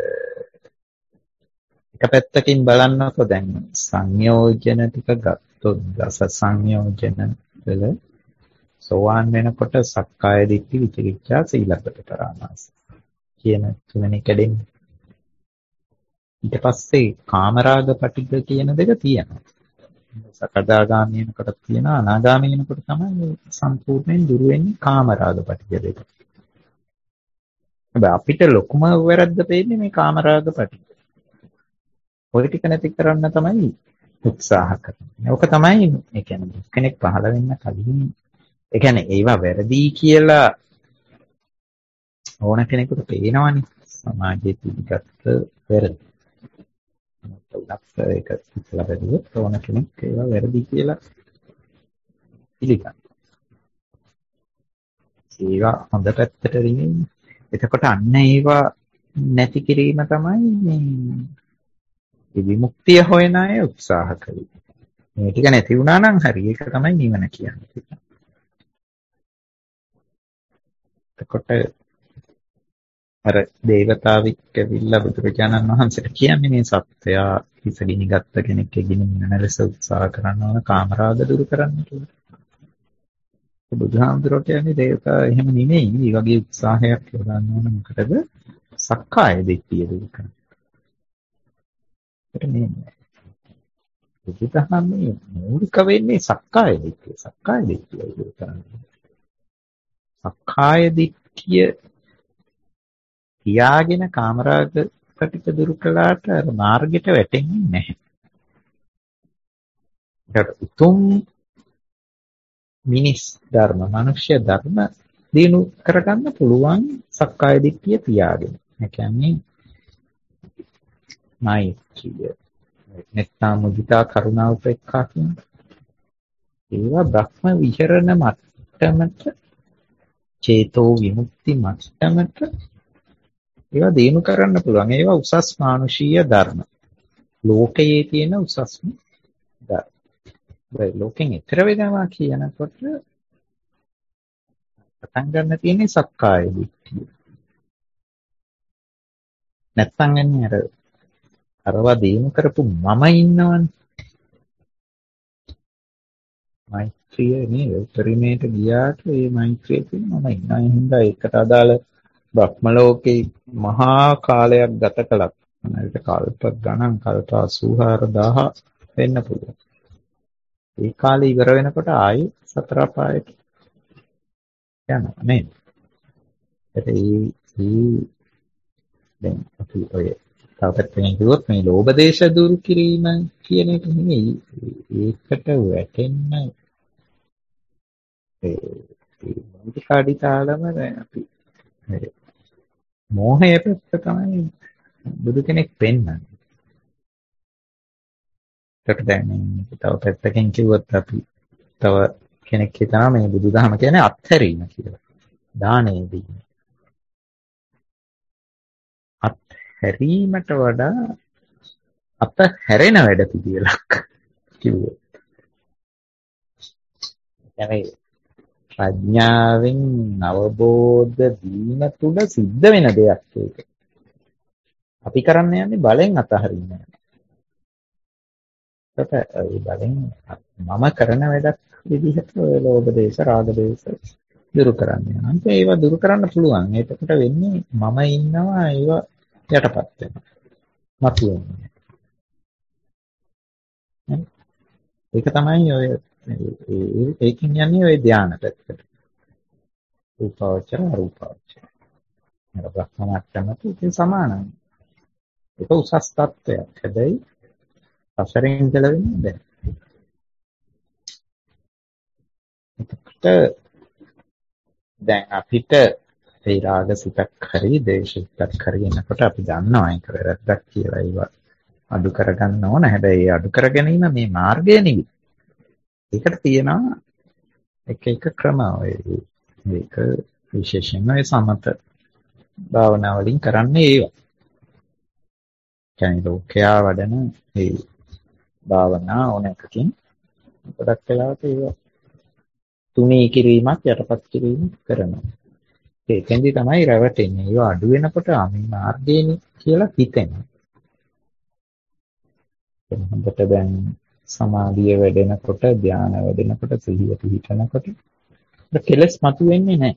එක පැත්තකින් බලන්නකො දැන් සංයෝජන ටික ගත්තොත් දස සංයෝජන වල සෝවාන් වෙනකොට සක්කාය දිට්ඨි විචිකිච්ඡා සීලබ්බත පරාමාස කියන තුනනේ කැඩෙන්නේ. ඊට පස්සේ කාමරාග පටිඝ කියන දෙක තියෙනවා. සකදාගාමී වෙනකොට තියෙනවා, අනාගාමී වෙනකොට තමයි සම්පූර්ණයෙන් දුරු වෙන්නේ කාමරාග පටිඝ දෙක. හැබැයි අපිට ලොකුම වැරද්ද පේන්නේ මේ කාමරාග පැටි. ඔය ටික නැති කරන්න තමයි උත්සාහ කරන්නේ. ඕක තමයි ඒ කියන්නේ කෙනෙක් පහළ වෙන්න කලින් ඒ කියන්නේ ඒවා වැරදි කියලා ඕන කෙනෙකුට පේනවනේ සමාජයේ පිළිගත්ත වැරදි. උනත් ඒක ඉස්සලා බැලුවොත් ඕන කෙනෙක් ඒවා වැරදි කියලා පිළිගන්නවා. ඒවා හොඳ පැත්තට රින්නේ. එතකොට අන්න ඒවා නැති කිරීම තමයි මේ විමුක්තිය හොයන අය උත්සාහ කරන්නේ. මේ ටික නැති වුණා නම් හරි. ඒක තමයි නිවන කියන්නේ. එතකොට අර දේවතාවෙක් ඇවිල්ලා බුදුරජාණන් වහන්සේට කියන්නේ මේ සත්‍යය හිසගිනි ගත්ත කෙනෙක් එගිනින්න ලෙස උත්සාහ කරනවා කාමරාග දුරු කරන්න කියලා. බුදුහාමුදුරුවෝ කියන්නේ දේවතා එහෙම නෙමෙයි. මේ වගේ උත්සාහයක් යොදන්න ඕන මොකටද? සක්කාය දිට්ඨිය දුරු කරන්න. ඒක නෙමෙයි. බුදුදහමේ මූලික වෙන්නේ සක්කාය දිට්ඨිය. සක්කාය දිට්ඨිය දුරු කරන්න. සක්කාය දිට්ඨිය තියාගෙන කාමරාග ප්‍රතිප දුරු කළාට අර මාර්ගයට වැටෙන්නේ නැහැ. ඒක උතුම් මිනිස් ධර්ම, මනුෂ්‍ය ධර්ම දිනු කරගන්න පුළුවන් සක්කාය දිට්ඨිය තියාගෙන. ඒ කියන්නේ මෛත්‍රිය, මෙත්තා මුදිතා කරුණා උපේක්ඛා කියන ඒවා බ්‍රහ්ම විහරණ මට්ටමට, චේතෝ විමුක්ති මට්ටමට ඒවා දිනු කරන්න පුළුවන්. ඒවා උසස් මානුෂීය ධර්ම. ලෝකයේ තියෙන උසස්ම ධර්ම. ඒ ලෝකෙන් ඈතර වෙනවා කියනකොට පටන් ගන්න තියෙන්නේ සක්කාය දිට්ඨිය. නැත්තම් එන්නේ අර අරවා දිනු කරපු මම ඉන්නවනේ. මෛත්‍රිය නේද? උත්තරීමේට ගියාට ඒ මෛත්‍රිය කියන මම ඉන්නා. ඒ හින්දා ඒකට අදාළ බ්‍රහ්ම ලෝකේ මහා කාලයක් ගත කළත් අනේක කල්ප ගණන් කල්ප අසූහාර දහස් වෙන්න පුළුවන්. ඒ කාලේ ඉවර වෙනකොට ආයි සතර පායට යනවා නේද? ඒ ඒ දැන් අපි ඔය තාපත් වෙන කිව්වොත් මේ ලෝභ දේශ දුරු කිරීම කියන එක නෙමෙයි. ඒකට වැටෙන්න ඒ ඒ කාඩිතාලම දැන් අපි මෝහය පැත්ත තමයි බුදු කෙනෙක් පෙන්වන්නේ. ඒකට දැන් තව පැත්තකින් කිව්වොත් අපි තව කෙනෙක් හිතනවා මේ බුදුදහම කියන්නේ අත්හැරීම කියලා. දානය දීම. අත්හැරීමට වඩා අත්හැරෙන වැඩ පිළිවෙලක් කිව්වොත්. يعني ප්‍රඥාවෙන් අවබෝධ වීම තුළ සිද්ධ වෙන දෙයක් ඒක. අපි කරන්න යන්නේ බලෙන් අතහරින්න. ඒකට ඒ බලෙන් මම කරන වැඩක් විදිහට ඔය ලෝභ දේශ රාග දේශ දුරු කරන්න යනවා. අන්තිමට ඒවා දුරු කරන්න පුළුවන්. ඒකට වෙන්නේ මම ඉන්නවා ඒවා යටපත් වෙනවා. මතුවෙන්නේ. ඒක තමයි ඔය ඒකින් යන්නේ ඔය ධානය පැත්තට. රූපාවචර අරූපාවචර. අර බ්‍රහ්ම මට්ටමට ඒක සමානයි. ඒක උසස් තත්ත්වයක්. හැබැයි අසරෙන් ගැලවෙන්නේ නැහැ. එතකොට දැන් අපිට ඒ රාග සිතක් හරි දේශ සිතක් හරි එනකොට අපි දන්නවා ඒක වැරද්දක් කියලා. ඒවා අඩු කරගන්න ඕන. හැබැයි ඒ අඩු කර ගැනීම මේ මාර්ගය නෙවෙයි. ඒකට තියෙනවා එක එක ක්‍රම. ඒක විශේෂයෙන්ම ඒ සමත භාවනා වලින් කරන්නේ ඒවා. කියන්නේ ලෝකයා වඩන ඒ භාවනා ඕන එකකින් ගොඩක් වෙලාවට ඒවා තුනී කිරීමක් යටපත් කිරීමක් කරනවා. ඒකෙන්දි තමයි රැවටෙන්නේ. ඒවා අඩු වෙනකොට මේ මාර්ගයනේ කියලා හිතෙනවා. හොඳට දැන් සමාධිය වැඩෙනකොට ධානය වැඩෙනකොට සිහිය පිහිටනකොට කෙලස් මතුවෙන්නේ නැහැ.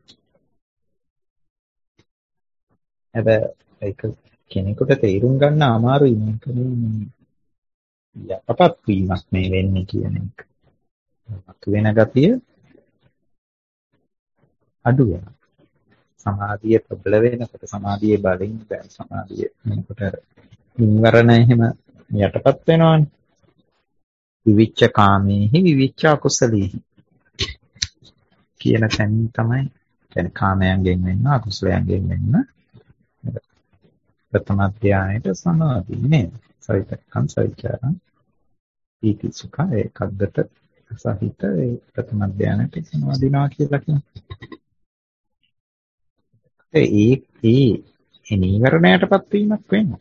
හැබැයි ඒක කෙනෙකුට තේරුම් ගන්න අමාරුයි මේක මේ යටපත් වීමක් මේ වෙන්නේ කියන එක. මතුවෙන ගතිය අඩු වෙනවා. සමාධිය ප්‍රබල වෙනකොට සමාධියේ බලෙන් දැන් සමාධිය වෙනකොට නිවරණ එහෙම යටපත් වෙනවනේ. විවිච්ඡ කාමේහි විවිච්ඡ අකුසලේහි කියන තැනින් තමයි කියන්නේ කාමයන්ගෙන් වෙන්න අකුසලයන්ගෙන් වෙන්න ප්‍රථම ධානයට සමාධිය නේ. සවිතක්කං සවිචාරං ඊති සුඛ ඒකග්ගත සහිත ඒ ප්‍රථම ධානයට සමාදිනවා කියලා කියනවා. ඒ ඒ ඒ නීවරණයටපත් වීමක් වෙනවා.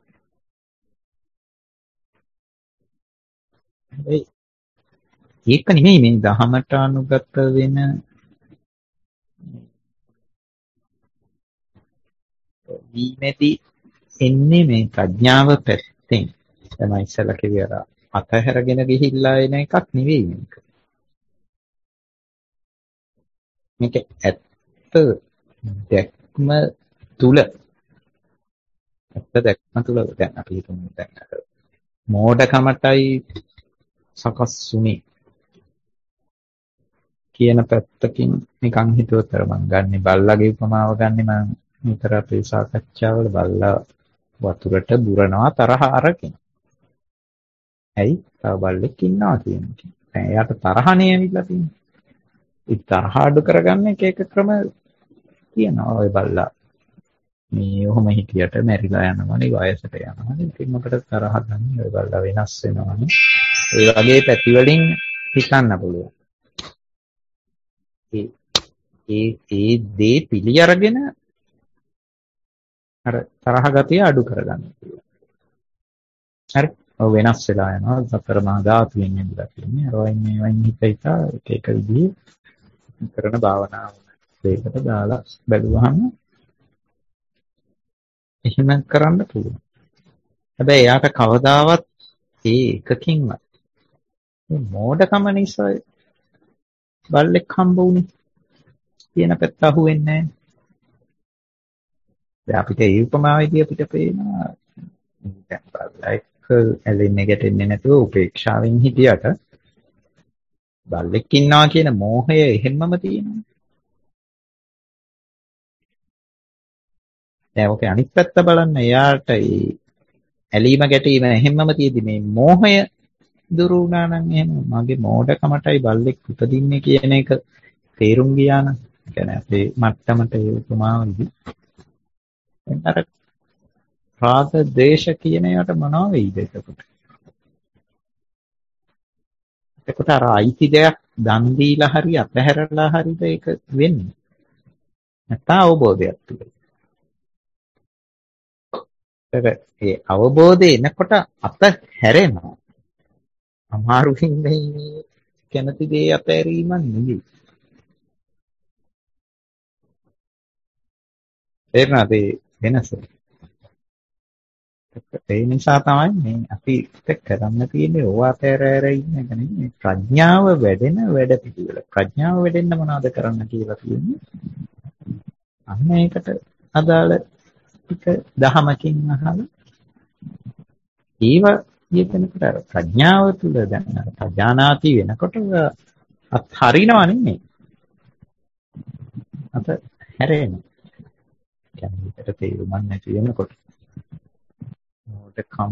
ඒ ඒක නෙමෙයි මේ දහමට අනුගත වෙන වීමේදී එන්නේ මේ ප්‍රඥාව පැත්තෙන්. තමයි ඉස්සලා කිව්වා අතහැරගෙන ගිහිල්ලා එන එකක් නෙවෙයි මේක. මේක ඇත්ත දැක්ම තුල ඇත්ත දැක්ම තුල දැන් අපි හිතමු දැන් අර මෝඩකමටයි සකස් වුනේ කියන පැත්තකින් නිකන් හිතුවතර මම ගන්නෙ බල්ලාගේ උපමාව ගන්නෙ මම විතර අපේ සාකච්ඡාවල බල්ලා වතුරට බුරනවා තරහ අරගෙන. ඇයි? තව බල්ලෙක් ඉන්නවා කියන එක. දැන් එයාට තරහනේ ඇවිල්ලා තියෙන්නේ. ඒ තරහ අඩු කරගන්න එක එක ක්‍රම තියෙනවා. ඔය බල්ලා මේ ඔහොම හිටියට මැරිලා යනවනේ වයසට යනවනේ. ඉතින් මොකටද තරහ ගන්න? ඔය බල්ලා වෙනස් වෙනවනේ. ඒ වගේ පැති වලින් හිතන්න පුළුවන්. ඒ ඒ ඒ දේ පිළි අරගෙන අර තරහ ගතිය අඩු කරගන්න පුළුවන්. හරි. ඔය වෙනස් වෙලා යනවා. සතර මහා ධාතුන් වෙනදලා තියෙන්නේ. අර වයින් මේ වයින් හිත හිත එක එක විදිහේ කරන භාවනාව දෙයකට දාලා බැලුවහම එහෙම කරන්න පුළුවන්. හැබැයි එයාට කවදාවත් ඒ එකකින්වත් මේ මෝඩකම නිසා බල්ලෙක් හම්බ වුනේ කියන පැත්ත අහුවෙන්නේ නැහැ. දැන් අපිට ඒ උපමාවේදී අපිට පේනවා දැන් බල්ලෙක් ඇලෙන්නේ ගැටෙන්නේ නැතුව උපේක්ෂාවෙන් හිටියට බල්ලෙක් ඉන්නවා කියන මෝහය එහෙම්මම තියෙනවා. දැන් ඔකේ අනිත් පැත්ත බලන්න. එයාට ඒ ඇලීම ගැටීම එහෙම්මම තියෙදි මේ මෝහය දුරු වුණා නම් එහෙම මගේ මෝඩකමටයි බල්ලෙක් උපදින්නේ කියන එක තේරුම් ගියා නම් කියන්නේ අපේ මට්ටමට ඒ උපමාවේදී එතන රාග ද්වේෂ කියන ඒවාට මොනවා වෙයිද එතකොට? එතකොට අර අයිති දෙයක් දන් දීලා හරි අතහැරලා හරිද ඒක වෙන්නේ? නැත්නම් අවබෝධයක් තුළ. ඒ අවබෝධය එනකොට අතහැරෙනවා. අමාරුකින් මේ කැමති දේ අතහැරීමක් නෙවෙයි. තේරුණාද වෙනස? ඒ නිසා තමයි මේ අපි කරන්න තියෙන්නේ ඕවා අතහැර ඇර ඉන්න එක නෙමෙයි. ප්‍රඥාව වැඩෙන වැඩ පිළිවෙල. ප්‍රඥාව වැඩෙන්න මොනවද කරන්න කියලා කියන්නේ? අන්න ඒකට අදාළ ටික දහමකින් අහලා ඒව යෙදෙනකොට ප්‍රඥාව තුළ දැන් ප්‍රඥානාති වෙනකොට අත් හරිනව නෙමෙයි. අත හැරෙනවා. කියන්නේ ඒකට තේරුම් නැති වෙනකොට මොකටකම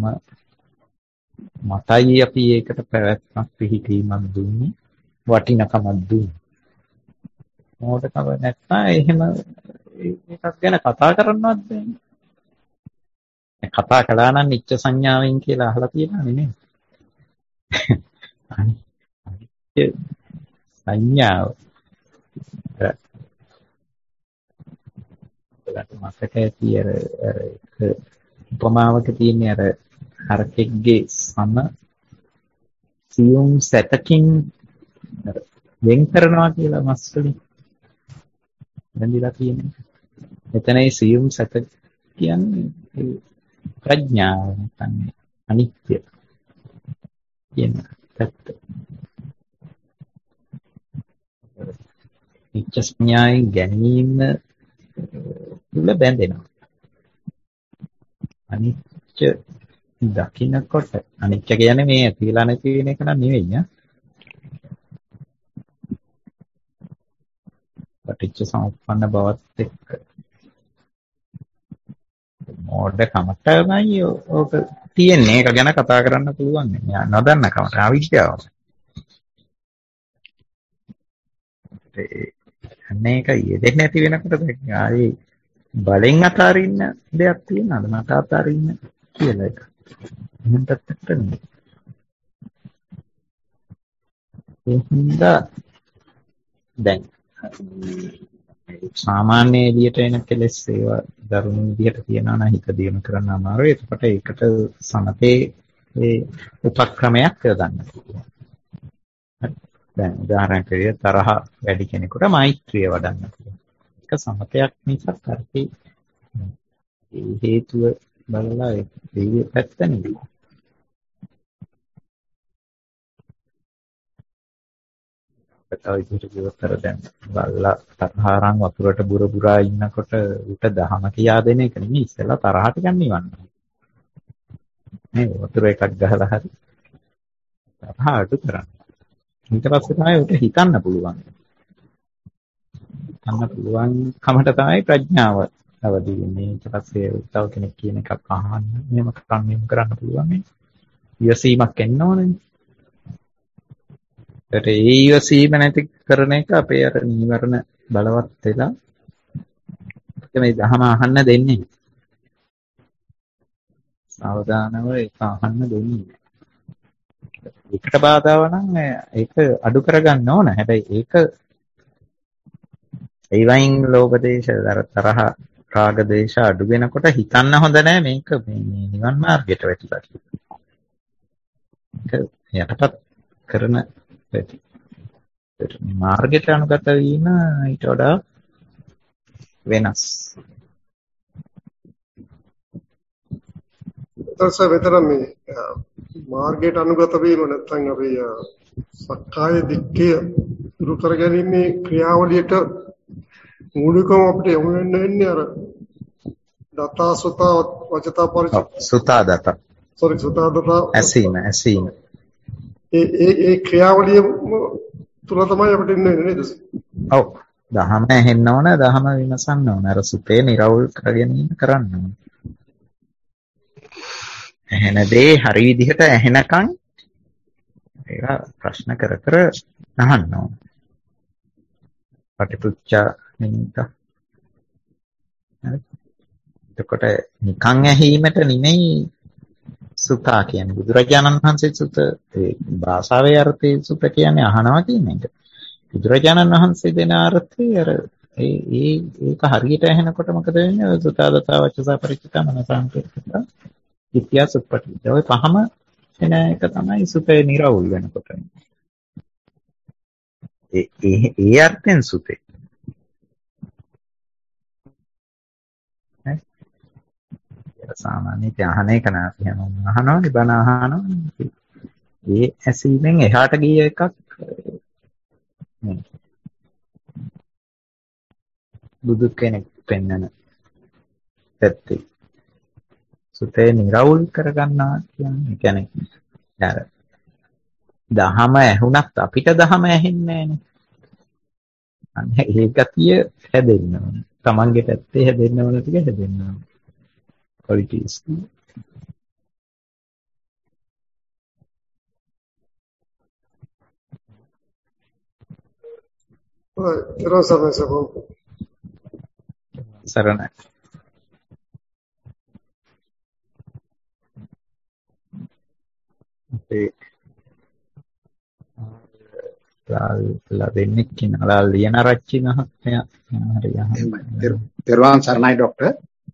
මතයි අපි ඒකට පැවැත්මක් පිහිටීමක් දුන්නේ වටිනකමක් දුන්නේ. මොකටකම නැත්නම් එහෙම ඒකක් ගැන කතා කරන්නවත් බැහැ. කතා කළා නම් නිච්ච සංඥාවෙන් කියලා අහලා තියෙනවා නෙමෙයි. අනිත්‍ය සංඥාව. ඒකට මතක ඇති අර අර උපමාවක තියෙන අර හරකෙක්ගේ සම සියුම් සැතකින් වෙන් කරනවා කියලා මස් වලින් දැන්දිලා තියෙනවා. එතනයි සියුම් සැත කියන්නේ ප්‍රඥාව නැත්නම් අනිත්‍ය කියන පැත්ත. නිත්‍ය සංඥායි ගැනීම තුල බැඳෙනවා. අනිත්‍ය දකින්නකොට අනිත්‍ය කියන්නේ මේ ඇතිලා නැති වෙන එක නන් නෙවෙයි ඈ. පටිච්ච සමුප්පන්න බවත් එක්ක මෝඩ කමටමයි ඕක තියෙන්නේ. ඒක ගැන කතා කරන්න පුළුවන්. නොදන්න කමට අවිද්‍යාව. මේක යෙදෙන්නේ නැති වෙනකොට ආයේ බලෙන් අතාරින්න දෙයක් තියෙනවද? මට අතාරින්න කියලා එක. එහෙනම් පැත්තකට නෙමෙයි. එහෙනම් දැන් සාමාන්‍ය එළියට එන කෙලෙස් ඒවා දරුණු විදිහට තියනවා නම් හිත දියුණු කරන්න අමාරුයි. එතකොට ඒකට සමතේ ඒ උපක්‍රමයක් යොදන්න පුළුවන්. දැන් උදාහරණයක් විදිහට තරහ වැඩි කෙනෙකුට මෛත්‍රිය වඩන්න පුළුවන්. ඒක සමතයක් නිසා කරේ ඒ හේතුව බලලා ඒ පැත්ත නෙවෙයි. තව විදිහට කිව්වොත් දැන් බලලා තරහාරන් වතුරට බුර බුරා ඉන්නකොට උට දහම කියා දෙන එක නෙමෙයි ඉස්සෙල්ලා තරහ ටිකක් නිවන්න. මේ වතුර එකක් ගහලා හරි තරහ අඩු කරන්න. ඊට පස්සේ තමයි උට හිතන්න පුළුවන්. හිතන්න පුළුවන් කමට තමයි ප්‍රඥාව අවදි වෙන්නේ. ඊට පස්සේ තව කෙනෙක් කියන එකක් අහන්න මෙහෙම කරන්න මෙහෙම කරන්න පුළුවන්. ඉවසීමක් එන්න ඕනේ. ඒකට ඒ ඉවසීම නැති කරන එක අපේ අර නීවරණ බලවත් වෙලා මේ දහම අහන්න දෙන්නේ. සාවධානව ඒක අහන්න දෙන්නේ. ඒකට බාධාව නම් ඒක අඩු කරගන්න ඕන. හැබැයි ඒක ඒ වයින් ලෝභ දේශ තරහ රාග දේශ අඩු වෙනකොට හිතන්න හොඳ නැහැ මේක මේ නිවන් මාර්ගයට වැටිලා කියලා. ඒක යටපත් කරන පැති. මාර්ගයට අනුගත වීම ඊට වඩා වෙනස්. තස විතර මේ මාර්ගයට අනුගත වීම නැත්නම් අපි සක්කාය දිට්ඨිය දුරු කරගැනීමේ ක්‍රියාවලියට මූලිකව අපිට යොමු වෙන්න වෙන්නේ අර දතා සුතා වචතා පරිච සුතා දතා sorry සුතා දතා ඇසීම ඇසීම ඒ ඒ ඒ ක්‍රියාවලිය තුල තමයි අපිට ඉන්නේ නේද? ඔව්. දහම ඇහෙන්න ඕන, දහම විමසන්න ඕන. අර සුතේ නිරවුල් කරගෙන කරන්න ඕන. ඇහෙන දේ හරි විදිහට ඇහෙනකන් ඒක ප්‍රශ්න කර කර අහන්න ඕන. පටිපුච්චා නිමිත. හරි. එතකොට නිකන් ඇහිීමට නෙමෙයි සුතා කියන්නේ. බුදුරජාණන් වහන්සේ සුත ඒ භාෂාවේ අර්ථයේ සුත කියන්නේ අහනවා කියන එක. බුදුරජාණන් වහන්සේ දෙන අර්ථය අර ඒ ඒ ඒක හරියට ඇහෙනකොට මොකද වෙන්නේ? සුතා දතා වචසා පරිචිතා මනසාංකිතා ඉතිහාස උප්පටි. ඔය පහම එන එක තමයි සුතේ නිරවුල් වෙනකොට. ඒ ඒ ඒ අර්ථෙන් සුතේ. සාමාන්‍ය ධ්‍යාන එක නා කියනවා අහනවානේ බණ අහනවා. ඒ ඇසීමෙන් එහාට ගිය එකක් නේ. බුදු කෙනෙක් පෙන්වන පැත්තේ සුතේ නිරවුල් කරගන්නවා කියන්නේ කියන්නේ අර දහම ඇහුණත් අපිට දහම ඇහෙන්නේ නැහැනේ. අන්න ඒ ගතිය හැදෙන්න ඕන. තමන්ගේ පැත්තේ හැදෙන්න ඕන ටික හැදෙන්න ඕන. qualities. Right, teruskan saja. Sarana. Okay. Laal ladeන්නේ කියන laal ලියන රච්චි මහත්මයා හරි අහන්න. පෙරවන් සර්ණයි ડોක්ටර්.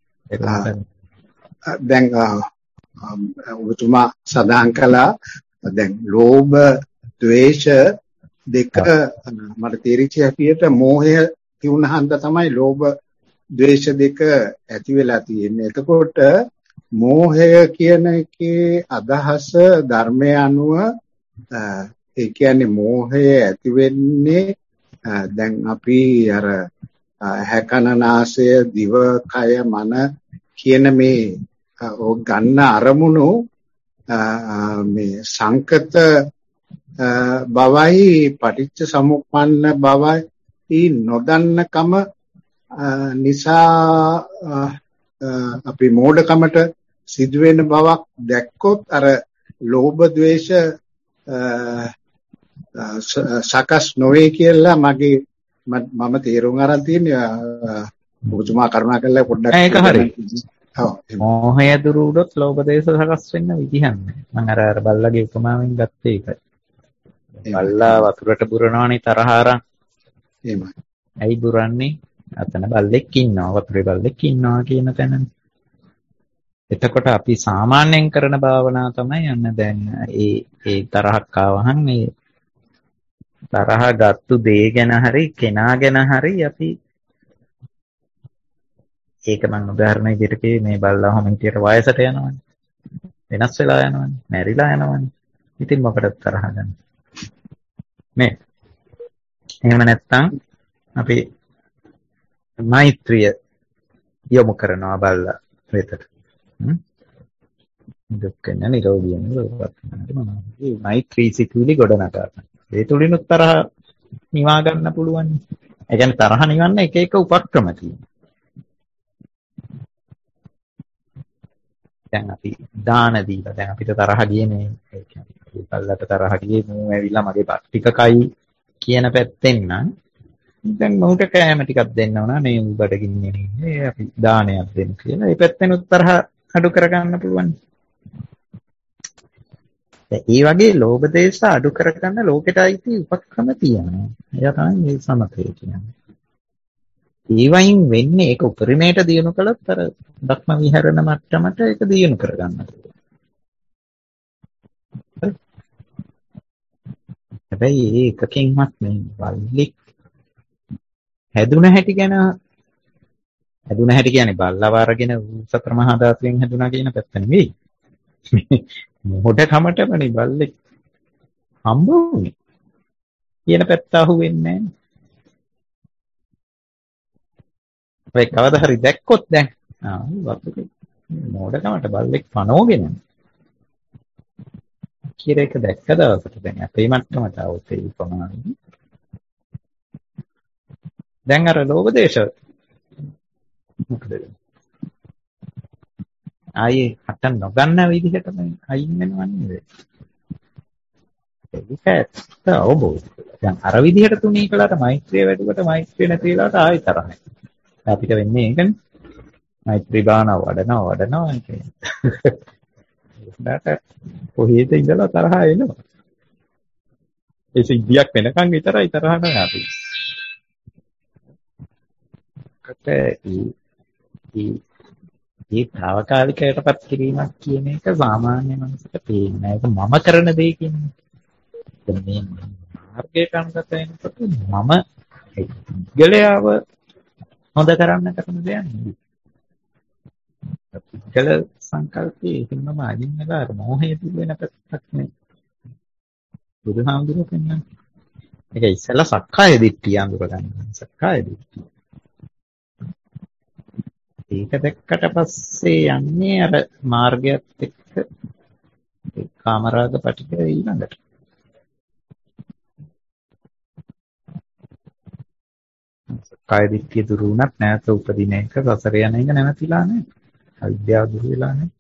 දැන් ඔබතුමා සඳහන් කළා දැන් ලෝභ ද්වේෂ දෙක මට තේරිච්ච හැටියට මෝහය තියුණහන්ද තමයි ලෝභ ද්වේෂ දෙක ඇති වෙලා තියෙන්නේ. එතකොට මෝහය කියන එකේ අදහස ධර්මය අනුව ඒ කියන්නේ මෝහය ඇති වෙන්නේ දැන් අපි අර හැකන නාසය දිව කය මන කියන මේ ගන්න අරමුණු මේ සංකත බවයි පටිච්ච සමුප්පන්න බවයි නොදන්නකම නිසා අපි මෝඩකමට සිදුවෙන බවක් දැක්කොත් අර ලෝභ ද්වේෂ සකස් නොවේ කියලා මගේ මම තේරුම් අරන් තියෙනවා. ඔබතුමා කරුණා කරලා පොඩ්ඩක් ඒක හරි. ඔව්. මෝහය දුරු වුණොත් ලෝභ දේශ සකස් වෙන්න විදිහක් නැහැ. මම අර අර බල්ලගේ උපමාවෙන් ගත්තේ ඒකයි. බල්ලා වතුරට බුරනවානේ තරහ අරන්. එහෙමයි. ඇයි බුරන්නේ? අතන බල්ලෙක් ඉන්නවා, වතුරේ බල්ලෙක් ඉන්නවා කියන තැන. එතකොට අපි සාමාන්‍යයෙන් කරන භාවනාව තමයි යන්න දැන් ඒ ඒ තරහක් ආවහන් මේ තරහ ගත්තු දේ ගැන හරි කෙනා ගැන හරි අපි ඒක මම උදාහරණ විදිහට කිව්වේ මේ බල්ලා හැම හිටියට වයසට යනවනේ. වෙනස් වෙලා යනවනේ. මැරිලා යනවනේ. ඉතින් මොකටද තරහ ගන්න? මේ එහෙම නැත්තම් අපි මෛත්‍රිය යොමු කරනවා බල්ලා වෙතට. දුක්ඛ නිරෝධිය නිරෝධය මෛත්‍රී සිතුවිලි ගොඩනගා ගන්න. ඒ තුලිනුත් තරහ නිවා ගන්න පුළුවන්. ඒ කියන්නේ තරහ නිවන්න එක එක උපක්‍රම තියෙනවා. දැන් අපි දාන දීලා දැන් අපිට තරහ ගියේ මේ ඒ කියන්නේ බල්ලට තරහ ගියේ මම ඇවිල්ලා මගේ බත් ටික කයි කියන පැත්තෙන් නම් දැන් මොහුට කෑම ටිකක් දෙන්න ඕන මේ උඹට ගින්නේ නේ අපි දානයක් දෙන්න කියලා. ඒ පැත්තෙනුත් තරහ අඩු කරගන්න පුළුවන්. ඒ වගේ ලෝභ දේශ අඩු කරගන්න ලෝකෙට අයිති උපක්‍රම තියෙනවා. එයා තමයි මේ සමතේ කියන්නේ. ඒ වයින් වෙන්නේ ඒක උපරිමයට දියුණු කළත් අර ධක්ම විහරණ මට්ටමට ඒක දියුණු කරගන්න. හැබැයි ඒකකින්වත් මේ බල්ලෙක් හැදුන හැටි ගැන හැදුන හැටි කියන්නේ බල්ලව අරගෙන සතර මහා ධාතුවෙන් හැදුනා කියන පැත්ත නෙවෙයි. මොහොතකමටමනේ බල්ලෙක් හම්බ වුනේ. කියන පැත්ත අහුවෙන්නේ නැහැ. ඒ කවදා හරි දැක්කොත් දැන් ආ වතුරේ මොඩකමට බල්ලෙක් පනෝගෙන කියලා එක දැක්ක දවසට දැන් අපේ මට්ටමට આવුත් ඒ ප්‍රමාණය. දැන් අර ලෝභ දේශ මොකද ආයේ හට නොගන්න විදිහට මේ අයින් වෙනවන්නේ. ඒක ඇත්ත අවබෝධ. දැන් අර විදිහට තුනී කළාට මෛත්‍රිය වැඩිවට මෛත්‍රිය නැති වෙලාවට ආයෙ තරහයි. අපිට වෙන්නේ ඒකනේ. මෛත්‍රී භාවනාව වඩනවා වඩනවා කියන්නේ. ඒකට කොහේද ඉඳලා තරහ එනවා. ඒ සිද්ධියක් වෙනකන් විතරයි තරහ නැහැ අපි. කට ඒ ඒ තාවකාලිකයටපත් කිරීමක් කියන එක සාමාන්‍ය මනසට පේන්නේ. ඒක මම කරන දෙය කියන්නේ. මේ මාර්ගයට අනුගත වෙනකොට මම ගලයාව හොඳ කරන්න කරන දෙයක් නෙවෙයි. පුද්ගල සංකල්පයේ හින්නම අදින්නලා අර මොහේ තිබෙන පැත්තක් නේ. බුදුහාමුදුරුවෝ කියන්නේ. ඒක ඉස්සෙල්ලා සක්කාය දිට්ඨිය අඳුර ගන්න. සක්කාය දිට්ඨිය. ඒක දැක්කට පස්සේ යන්නේ අර මාර්ගයත් එක්ක ඒ කාමරාග පිටික ඊළඟට. කාය දිට්ඨිය දුරු වුණත් නැවත උපදින එක සසර යන එක නැවතිලා නැහැ. අවිද්‍යාව දුරු වෙලා නැහැ.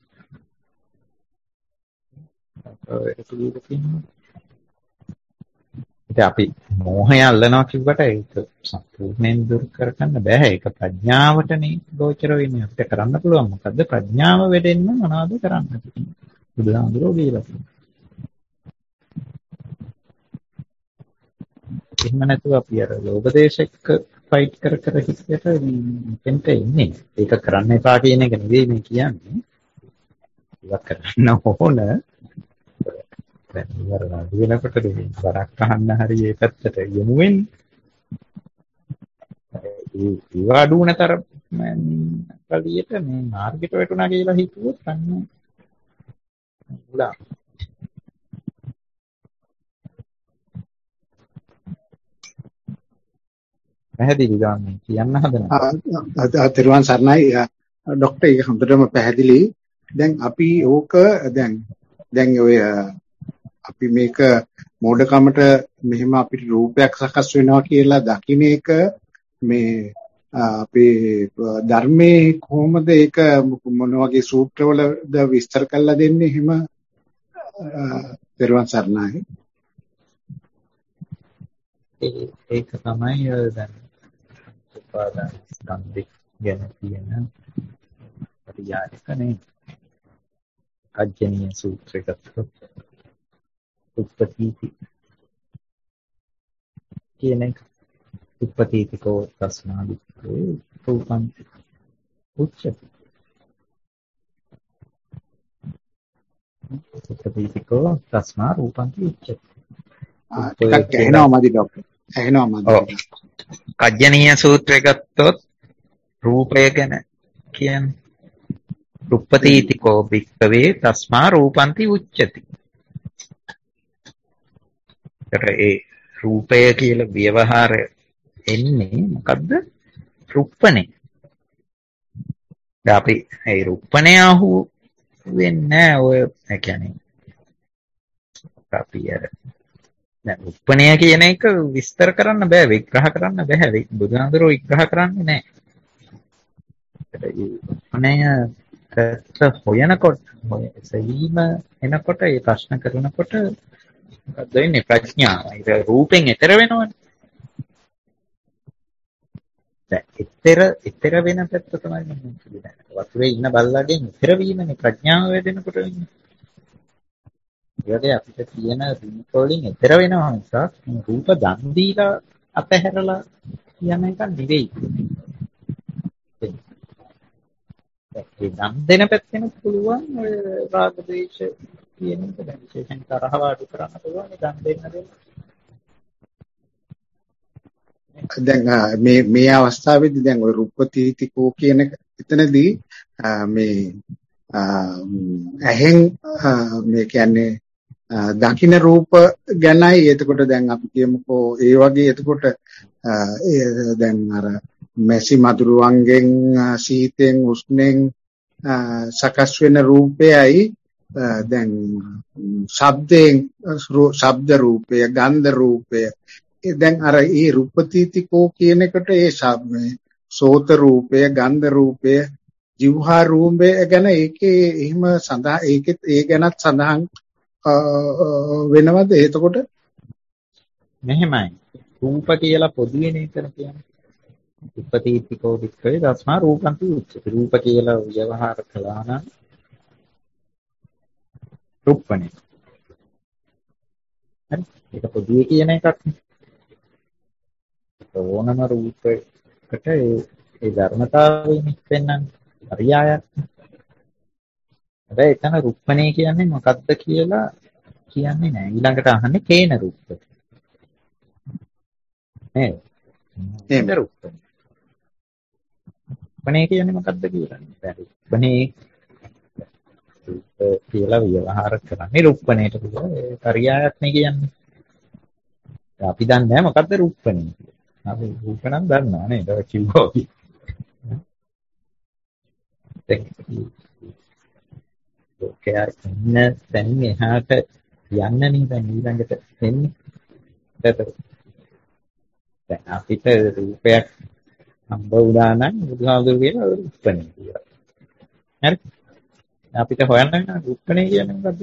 ඒක පිළිගන්න. ඉතින් අපි මෝහය අල්ලනවා කිව්වට ඒක සම්පූර්ණයෙන් දුරු කරගන්න බෑ. ඒක ප්‍රඥාවටනේ ගෝචර වෙන්නේ. අපිට කරන්න පුළුවන් මොකද්ද? ප්‍රඥාව වැඩෙන්න මොනවද කරන්න තියෙන්නේ? බුදුහාමුදුරුවෝ කියලා තියෙනවා. එහෙම නැතුව අපි අර ලෝභ දේශයක ෆයිට් කර කර හිටියට මෙතෙන්ට එන්නේ. ඒක කරන්න එපා කියන එක නෙවෙයි මේ කියන්නේ. ඒක කරන්න ඕන. දැන් ඉවරලා වෙනකොට වරක් අහන්න හරි ඒ පැත්තට යමු වෙන්නේ. ඒ විවාඩුණතර කලියට මේ මාර්ගෙට වැටුණා කියලා හිතුවොත් අන්න උලා. පැහැදිලි ගන්න කියන්න හදනවා. තෙරුවන් සරණයි ડોක්ටර් ඒක හොඳටම පැහැදිලි. දැන් අපි ඕක දැන් දැන් ඔය අපි මේක මෝඩකමට මෙහෙම අපිට රූපයක් සකස් වෙනවා කියලා දකින්න එක මේ අපේ ධර්මයේ කොහොමද ඒක මොන වගේ සූත්‍රවලද විස්තර කරලා දෙන්නේ එහෙම පෙරවන් සරණයි. ඒක තමයි දැන් උපාදාන ස්කන්ධය ගැන තියෙන පරියායකනේ අජ්ජනීය සූත්‍රයකට උප්පතීති කියන එක උප්පතීතිකෝ තස්මාදිකෝ රූපං උච්චති උප්පතීතිකෝ තස්මා රූපං උච්චති. ටිකක් ඇහෙනවා මදි ડોක්ටර්. ඇහෙනවා මදි. අජ්ජනීය සූත්‍රය ගත්තොත් රූපය ගැන කියන්නේ උප්පතීතිකෝ භික්ඛවේ තස්මා රූපන්ති උච්චති. ඒ රූපය කියලා ව්‍යවහාරය එන්නේ මොකද්ද? රුප්පණේ. අපි ඒ රුප්පණේ අහු වෙන්නේ ඔය ඒ කියන්නේ අපි අර දැන් රුප්පණය කියන එක විස්තර කරන්න බෑ, විග්‍රහ කරන්න බෑ. බුදුහාමුදුරුවෝ විග්‍රහ කරන්නේ නැහැ. ඒ රුප්පණය හොයනකොට සෙවීම එනකොට ඒ ප්‍රශ්න කරනකොට මොකක්ද වෙන්නේ? ප්‍රඥාව. ඒක රූපෙන් එතර වෙනවනේ. දැන් එතර එතර වෙන පැත්ත තමයි මම කියන්නේ. වතුරේ ඉන්න බල්ලාගෙන් එතර වීමනේ ප්‍රඥාව වැඩෙනකොට වෙන්නේ. ඒකේ අපිට තියෙන රූප වලින් එතර වෙනවා නිසා රූප දන් දීලා අතහැරලා කියන එක නෙවෙයි. ඒ දන් දෙන පැත්තෙන් පුළුවන් ඔය රාග ද්වේෂ කියන එක දැන් විශේෂයෙන් තරහව අඩු කරන්න පුළුවන් දන් දෙන්න දෙන්න. දැන් මේ මේ අවස්ථාවේදී දැන් ඔය රුප්පතීතිකෝ කියන එතනදී මේ ඇහෙන් මේ කියන්නේ දකින්න රූප ගැනයි. එතකොට දැන් අපි කියමුකෝ ඒ වගේ එතකොට දැන් අර මැසි මදුරුවන්ගෙන් සීතෙන් උෂ්ණෙන් සකස් වෙන රූපයයි දැන් ශබ්දයෙන් ශබ්ද රූපය ගන්ධ රූපය දැන් අර ඒ රුප්පතීතිකෝ කියන එකට ඒ සෝත රූපය ගන්ධ රූපය ජීවහා රූපය ගැන ඒකේ එහෙම සඳහන් ඒකෙත් ඒ ගැනත් සඳහන් වෙනවද? එතකොට මෙහෙමයි රූප කියලා පොදුවේ නේතර කියන්නේ උපතීතිකෝ වික්‍රේ දස්මා රූපන්ති උච්චති. රූප කියලා ව්‍යවහාර කළා නම් රුප්පණේ. හරි ඒක පොදුවේ කියන එකක් නේ. ඕනම රූපයකට ඒ ඒ ධර්මතාවයෙන් පෙන්වන්නේ පරියායක්. හැබැයි එතන රුප්පණේ කියන්නේ මොකක්ද කියලා කියන්නේ නැහැ. ඊළඟට අහන්නේ කේන රූපද? නේද? කේන රූපද? රුප්පණේ කියන්නේ මොකක්ද කියලා නේද? රුප්පණේ රූප කියලා ව්‍යවහාර කරන්නේ රුප්පණේට කියලා ඒ පරියායක් නේ කියන්නේ. අපි දන්නේ නැහැ මොකක්ද රුප්පණේ කියලා. අපි රූප නම් දන්නවා නේද? ඒක කිව්වා අපි. ඔකේ ඉන්න දැන් එහාට යන්න නේ දැන් ඊළඟට එන්නේ. දැන් අපිට රූපයක් හම්බ වුණා නම් බුදුහාමුදුරු කියන රුප්පණේ කියලා. හරි? අපිට හොයන්න වෙන රුප්පණේ කියන්නේ මොකද්ද?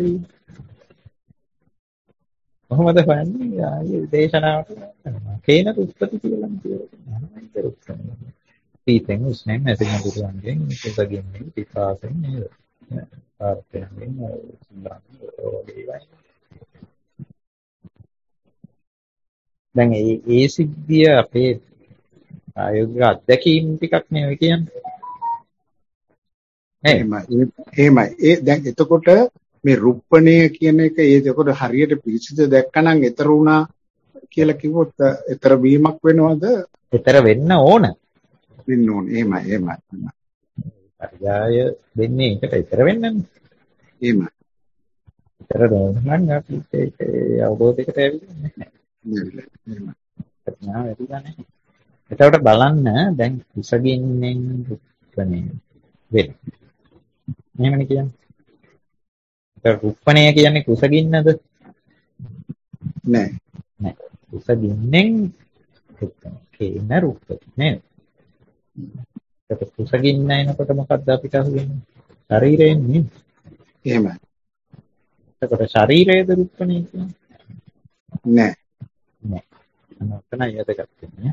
කොහොමද හොයන්නේ? ආයේ දේශනාවට යනවා. කේන රුප්පති කියලා කියනවා. ඒක රුප්පණේ. සීතෙන් උෂ්ණෙන් නැතිනම් බුදුන්ගෙන් කුසගින්නේ පිපාසෙන් නේද? ආර්ථයෙන් සුන්දරම වගේ වයි. දැන් ඒ ඒ සිද්ධිය අපේ ආයෝගික අත්දැකීම් ටිකක් නෙවෙයි කියන්නේ. එහෙමයි. එහෙමයි. ඒ දැන් එතකොට මේ රුප්පණය කියන එක ඒකකොට හරියට පිළිසිත දැක්කනම් ඊතර වුණා කියලා කිව්වොත් ඊතර වීමක් වෙනවද? ඊතර වෙන්න ඕන. වෙන්න ඕන. එහෙමයි. එහෙමයි. පරියාය දෙන්නේ ඒකට ඊතර වෙන්නනේ. එහෙමයි. ඊතර දෙන්නම් අපි ඒක අවබෝධයකට ඇවිල්ලා නැහැ. එහෙමයි. ප්‍රඥාව වැඩි ගන්න. එතකොට බලන්න දැන් කුසගින්නෙන් රුප්පණය වෙන. එහෙමනේ කියන්නේ. ඒක රුප්පණය කියන්නේ කුසගින්නද? නෑ. නෑ. කුසගින්නෙන් රුප්පණය. කේන රුප්පති නේද? ඒක කුසගින්න එනකොට මොකද්ද අපිට අහුවෙන්නේ? ශරීරයෙන් නේ. එහෙමයි. එතකොට ශරීරයේද රුප්පණේ කියන්නේ? නෑ. නෑ. අනත්තනයි යදගත් වෙන්නේ.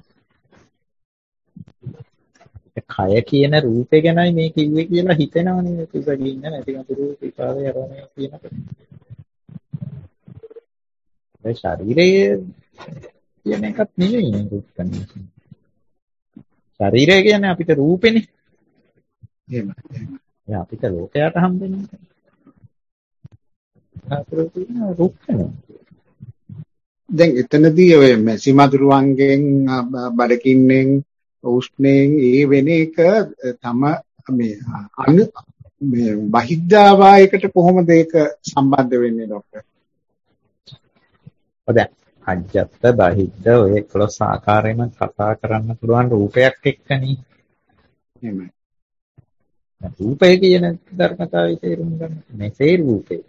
කය කියන රූපේ ගැනයි මේ කිව්වේ කියලා හිතෙනවනේ කුසගින්න නැති වතුරු විපාවේ යරෝනේ කියනකොට. ඒ ශරීරයේ කියන එකත් නෙවෙයි නේ රුප්පණේ. ශරීරය කියන්නේ අපිට රූපෙනේ. එහෙමයි. එහෙමයි. ඒ අපිට ලෝකයට හම්බෙන්නේ. හතර තියෙන රුප්පණේ. දැන් එතනදී ඔය මැසිමදුරුවන්ගෙන් බඩකින්නෙන් උෂ්ණයෙන් ඒ වෙන එක තම මේ අනු මේ බහිද්ධාවායකට කොහොමද ඒක සම්බන්ධ වෙන්නේ ડોක්ටර්? ඔය දැන් අජ්ජත් බහිද්ධ ඔය එකොළොස් ආකාරයෙන්ම කතා කරන්න පුළුවන් රූපයක් එක්කනේ. එහෙමයි. රූපය කියන ධර්මතාවය තේරුම් ගන්න. මෙසේ රූපේ.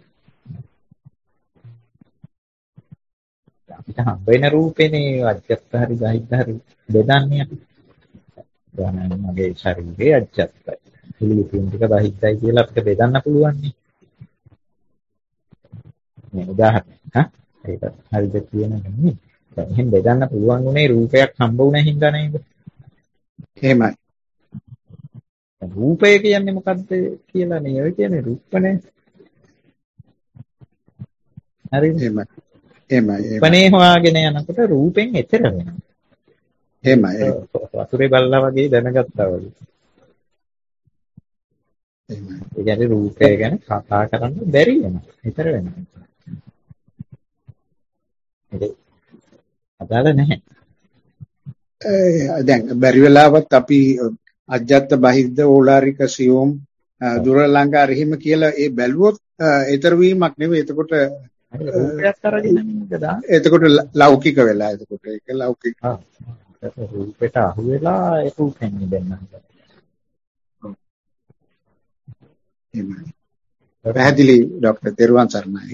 අපිට හම්බ වෙන රූපේනේ අජ්ජත් හරි බහිද්ධ හරි බෙදන්නේ අපි. දැන් මගේ ශරීරයේ අජ්ජත්යි. පිළිතුරු ටික බහිද්දයි කියලා අපිට බෙදන්න පුළුවන් නේ. මේ උදාහරණයක් හා ඒක හරිද කියන නෙමෙයි. දැන් එහෙන් බෙදන්න පුළුවන් උනේ රූපයක් හම්බ වුණා හින්දා නේද? එහෙමයි. රූපය කියන්නේ මොකද්ද කියලා නේ ඔය කියන්නේ රූපනේ. හරිද? එහෙමයි. එහෙමයි. රූපනේ හොයාගෙන යනකොට රූපෙන් එතර වෙනවා. එහෙමයි. වතුරේ බල්ලා වගේ දැනගත්තා වගේ. එහෙමයි. ඒ කියන්නේ රූපය ගැන කතා කරන්න බැරි වෙනවා. ඊතර වෙනවා. ඒක අදාළ නැහැ. දැන් බැරි වෙලාවත් අපි අජ්ජත් බහිද්ද ඕලාරික සියුම් දුර ළඟ අරහිම කියලා ඒ බැලුවොත් ඊතර වීමක් නෙවෙයි. එතකොට රූපයක් අරගෙන නේද දාන්නේ? එතකොට ලෞකික වෙලා එතකොට ඒක ලෞකික. ආ. ඒක රූපෙට අහු වෙලා ඒක උපෙන්නේ දැන්. එහෙමයි. පැහැදිලි ડોක්ටර් තෙරුවන් සරණයි.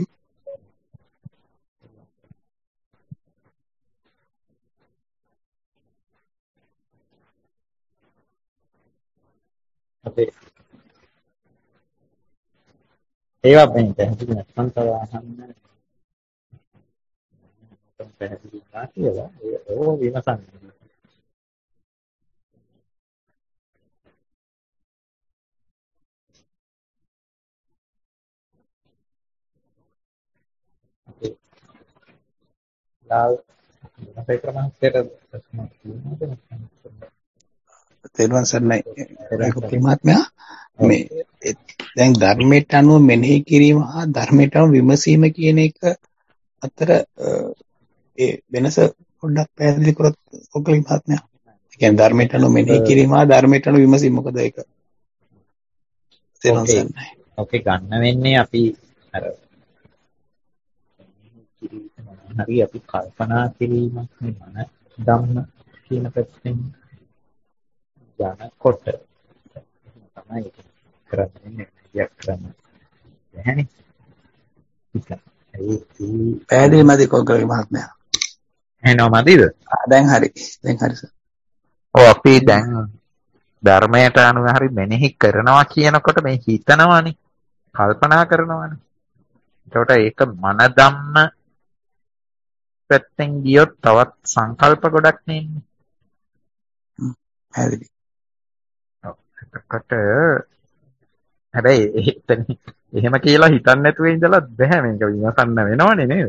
අපේ ඒවා මේ පැහැදිලි නැත්නම් තව අහන්න පැහැදිලි වුණා කියලා ඒ ඕ විමසන්න. ලාල් අපේ ක්‍රමයකට ප්‍රශ්න තියෙනවද නැත්නම් තේරුවන් සරණයි ඒක මහත්මයා මේ දැන් ධර්මයට අනුව මෙනෙහි කිරීම හා ධර්මයට අනුව විමසීම කියන එක අතර ඒ වෙනස පොඩ්ඩක් පැහැදිලි කරොත් ඔකලි මහත්මයා. ඒ කියන්නේ ධර්මයට අනුව මෙනෙහි කිරීම හා ධර්මයට අනුව විමසීම මොකද ඒක? තේරුවන් සරණයි. ඔකේ ගන්න වෙන්නේ අපි අර හරි අපි කල්පනා කිරීමක් මන ධම්ම කියන පැත්තෙන් යනකොට තමයි කරන්නේ යක් කරන්නේ. එහෙනේ. ඒක පැහැදිලි මදි කොගලගේ මහත්මයා. එහෙනම් මදිද? දැන් හරි. දැන් හරි සර්. ඔව් අපි දැන් ධර්මයට අනුව හරි මෙනෙහි කරනවා කියනකොට මේ හිතනවානේ. කල්පනා කරනවානේ. ඒකට ඒක මන ධම්ම පැත්තෙන් ගියොත් තවත් සංකල්ප ගොඩක් නෙන්නේ. පැහැදිලි. ඔව්. එතකොට හැබැයි එතන එහෙම කියලා හිතන්නේ නැතුව ඉඳලා බෑ මේක විමසන්න වෙනවනේ නේද?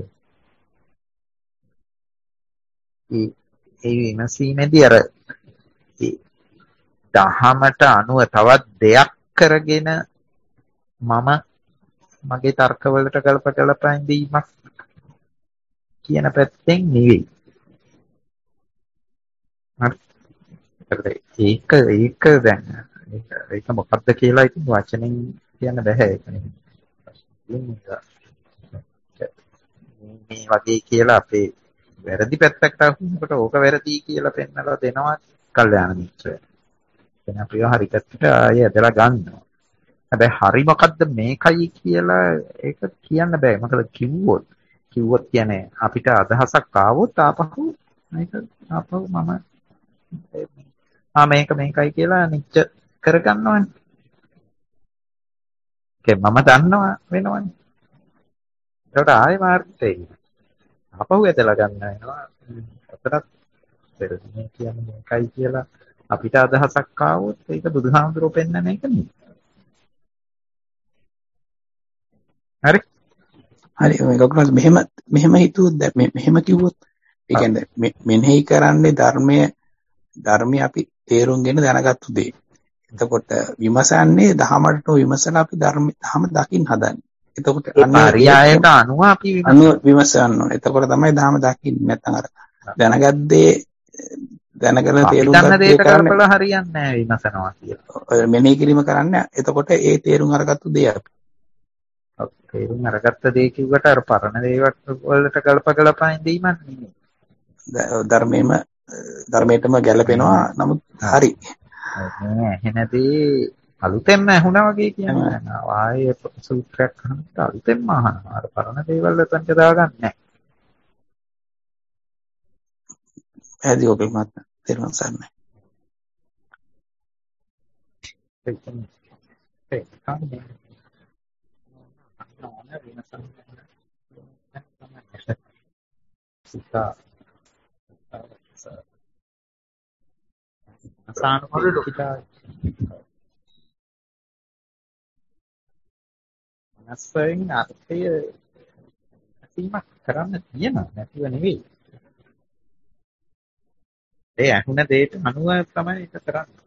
ඒ ඒ විමසීමේදී අර දහමට අනුව තවත් දෙයක් කරගෙන මම මගේ තර්කවලට ගලප ගලපා ඉඳීමක් කියන පැත්තෙන් නෙවෙයි. හරි. ඒක ඒක දැන් ඒක මොකක්ද කියලා ඉතින් වචනෙන් කියන්න බෑ ඒක නේ. මේ වගේ කියලා අපේ වැරදි පැත්තකට අහුනකොට ඕක වැරදි කියලා පෙන්නලා දෙනවා කල්යාණ මිත්‍රය. එතන අපිව හරි පැත්තට ආයෙ ඇදලා ගන්නවා. හැබැයි හරි මොකද්ද මේකයි කියලා ඒක කියන්න බෑ. මොකද කිව්වොත් කිව්වොත් කියන්නේ අපිට අදහසක් ආවොත් ආපහු මේක ආපහු මම ආ මේක මේකයි කියලා නිච්ච කරගන්නවනේ. ඒක මම දන්නවා වෙනවනේ. ඒකට ආයෙ මාර්ගය අපහු ඇදලා ගන්න වෙනවා. අතරත් මේ කියන්නේ මේකයි කියලා අපිට අදහසක් ආවොත් ඒක බුදුහාමුදුරුවෝ පෙන්නන එක නෙමෙයි. හරි. හරි මේක කොහොමද මෙහෙම මෙහෙම හිතුවොත් දැන් මෙහෙම කිව්වොත් ඒ කියන්නේ මෙනෙහි කරන්නේ ධර්මය ධර්මය අපි තේරුම්ගෙන දැනගත්තු දේ. එතකොට විමසන්නේ දහමට විමසලා අපි ධර්ම දහම දකින්න හදන්නේ. එතකොට පරියායට අනුව අපි අනුව විමසන්න ඕනේ. එතකොට තමයි දහම දකින්නේ. නැත්නම් අර දැනගද්දේ දැනගෙන තේරුම් ගන්න දේට කරපලා හරියන්නේ නැහැ විමසනවා කියලා. මෙනෙහි කිරීම කරන්නේ එතකොට ඒ තේරුම් අරගත්තු දේ අපි. තේරුම් අරගත්ත දේ කිව්වට අර පරණ දේවත් වලට ගලප ගලපා ඉඳීමක් නෙමෙයි. ධර්මයේම ධර්මයටම ගැලපෙනවා. නමුත් හරි. මේ ඇහෙනදී අලුතෙන්ම ඇහුණා වගේ කියන්නේ නෑ. ආයේ සූත්‍රයක් අහනකොට අලුතෙන්ම අහනවා. අර පරණ දේවල් එතනට දාගන්නේ නෑ. පැහැදිලි ඔබේ මත තේරුම් ගන්න. ඒක ඒක තමයි. සිතා අසානුකූලිතා මනසෙන් අර්ථය ඇසීමක් කරන්න තියෙනවා නැතිව නෙවෙයි. ඒ අහුන දෙයට අනුව තමයි ඒක කරන්නේ.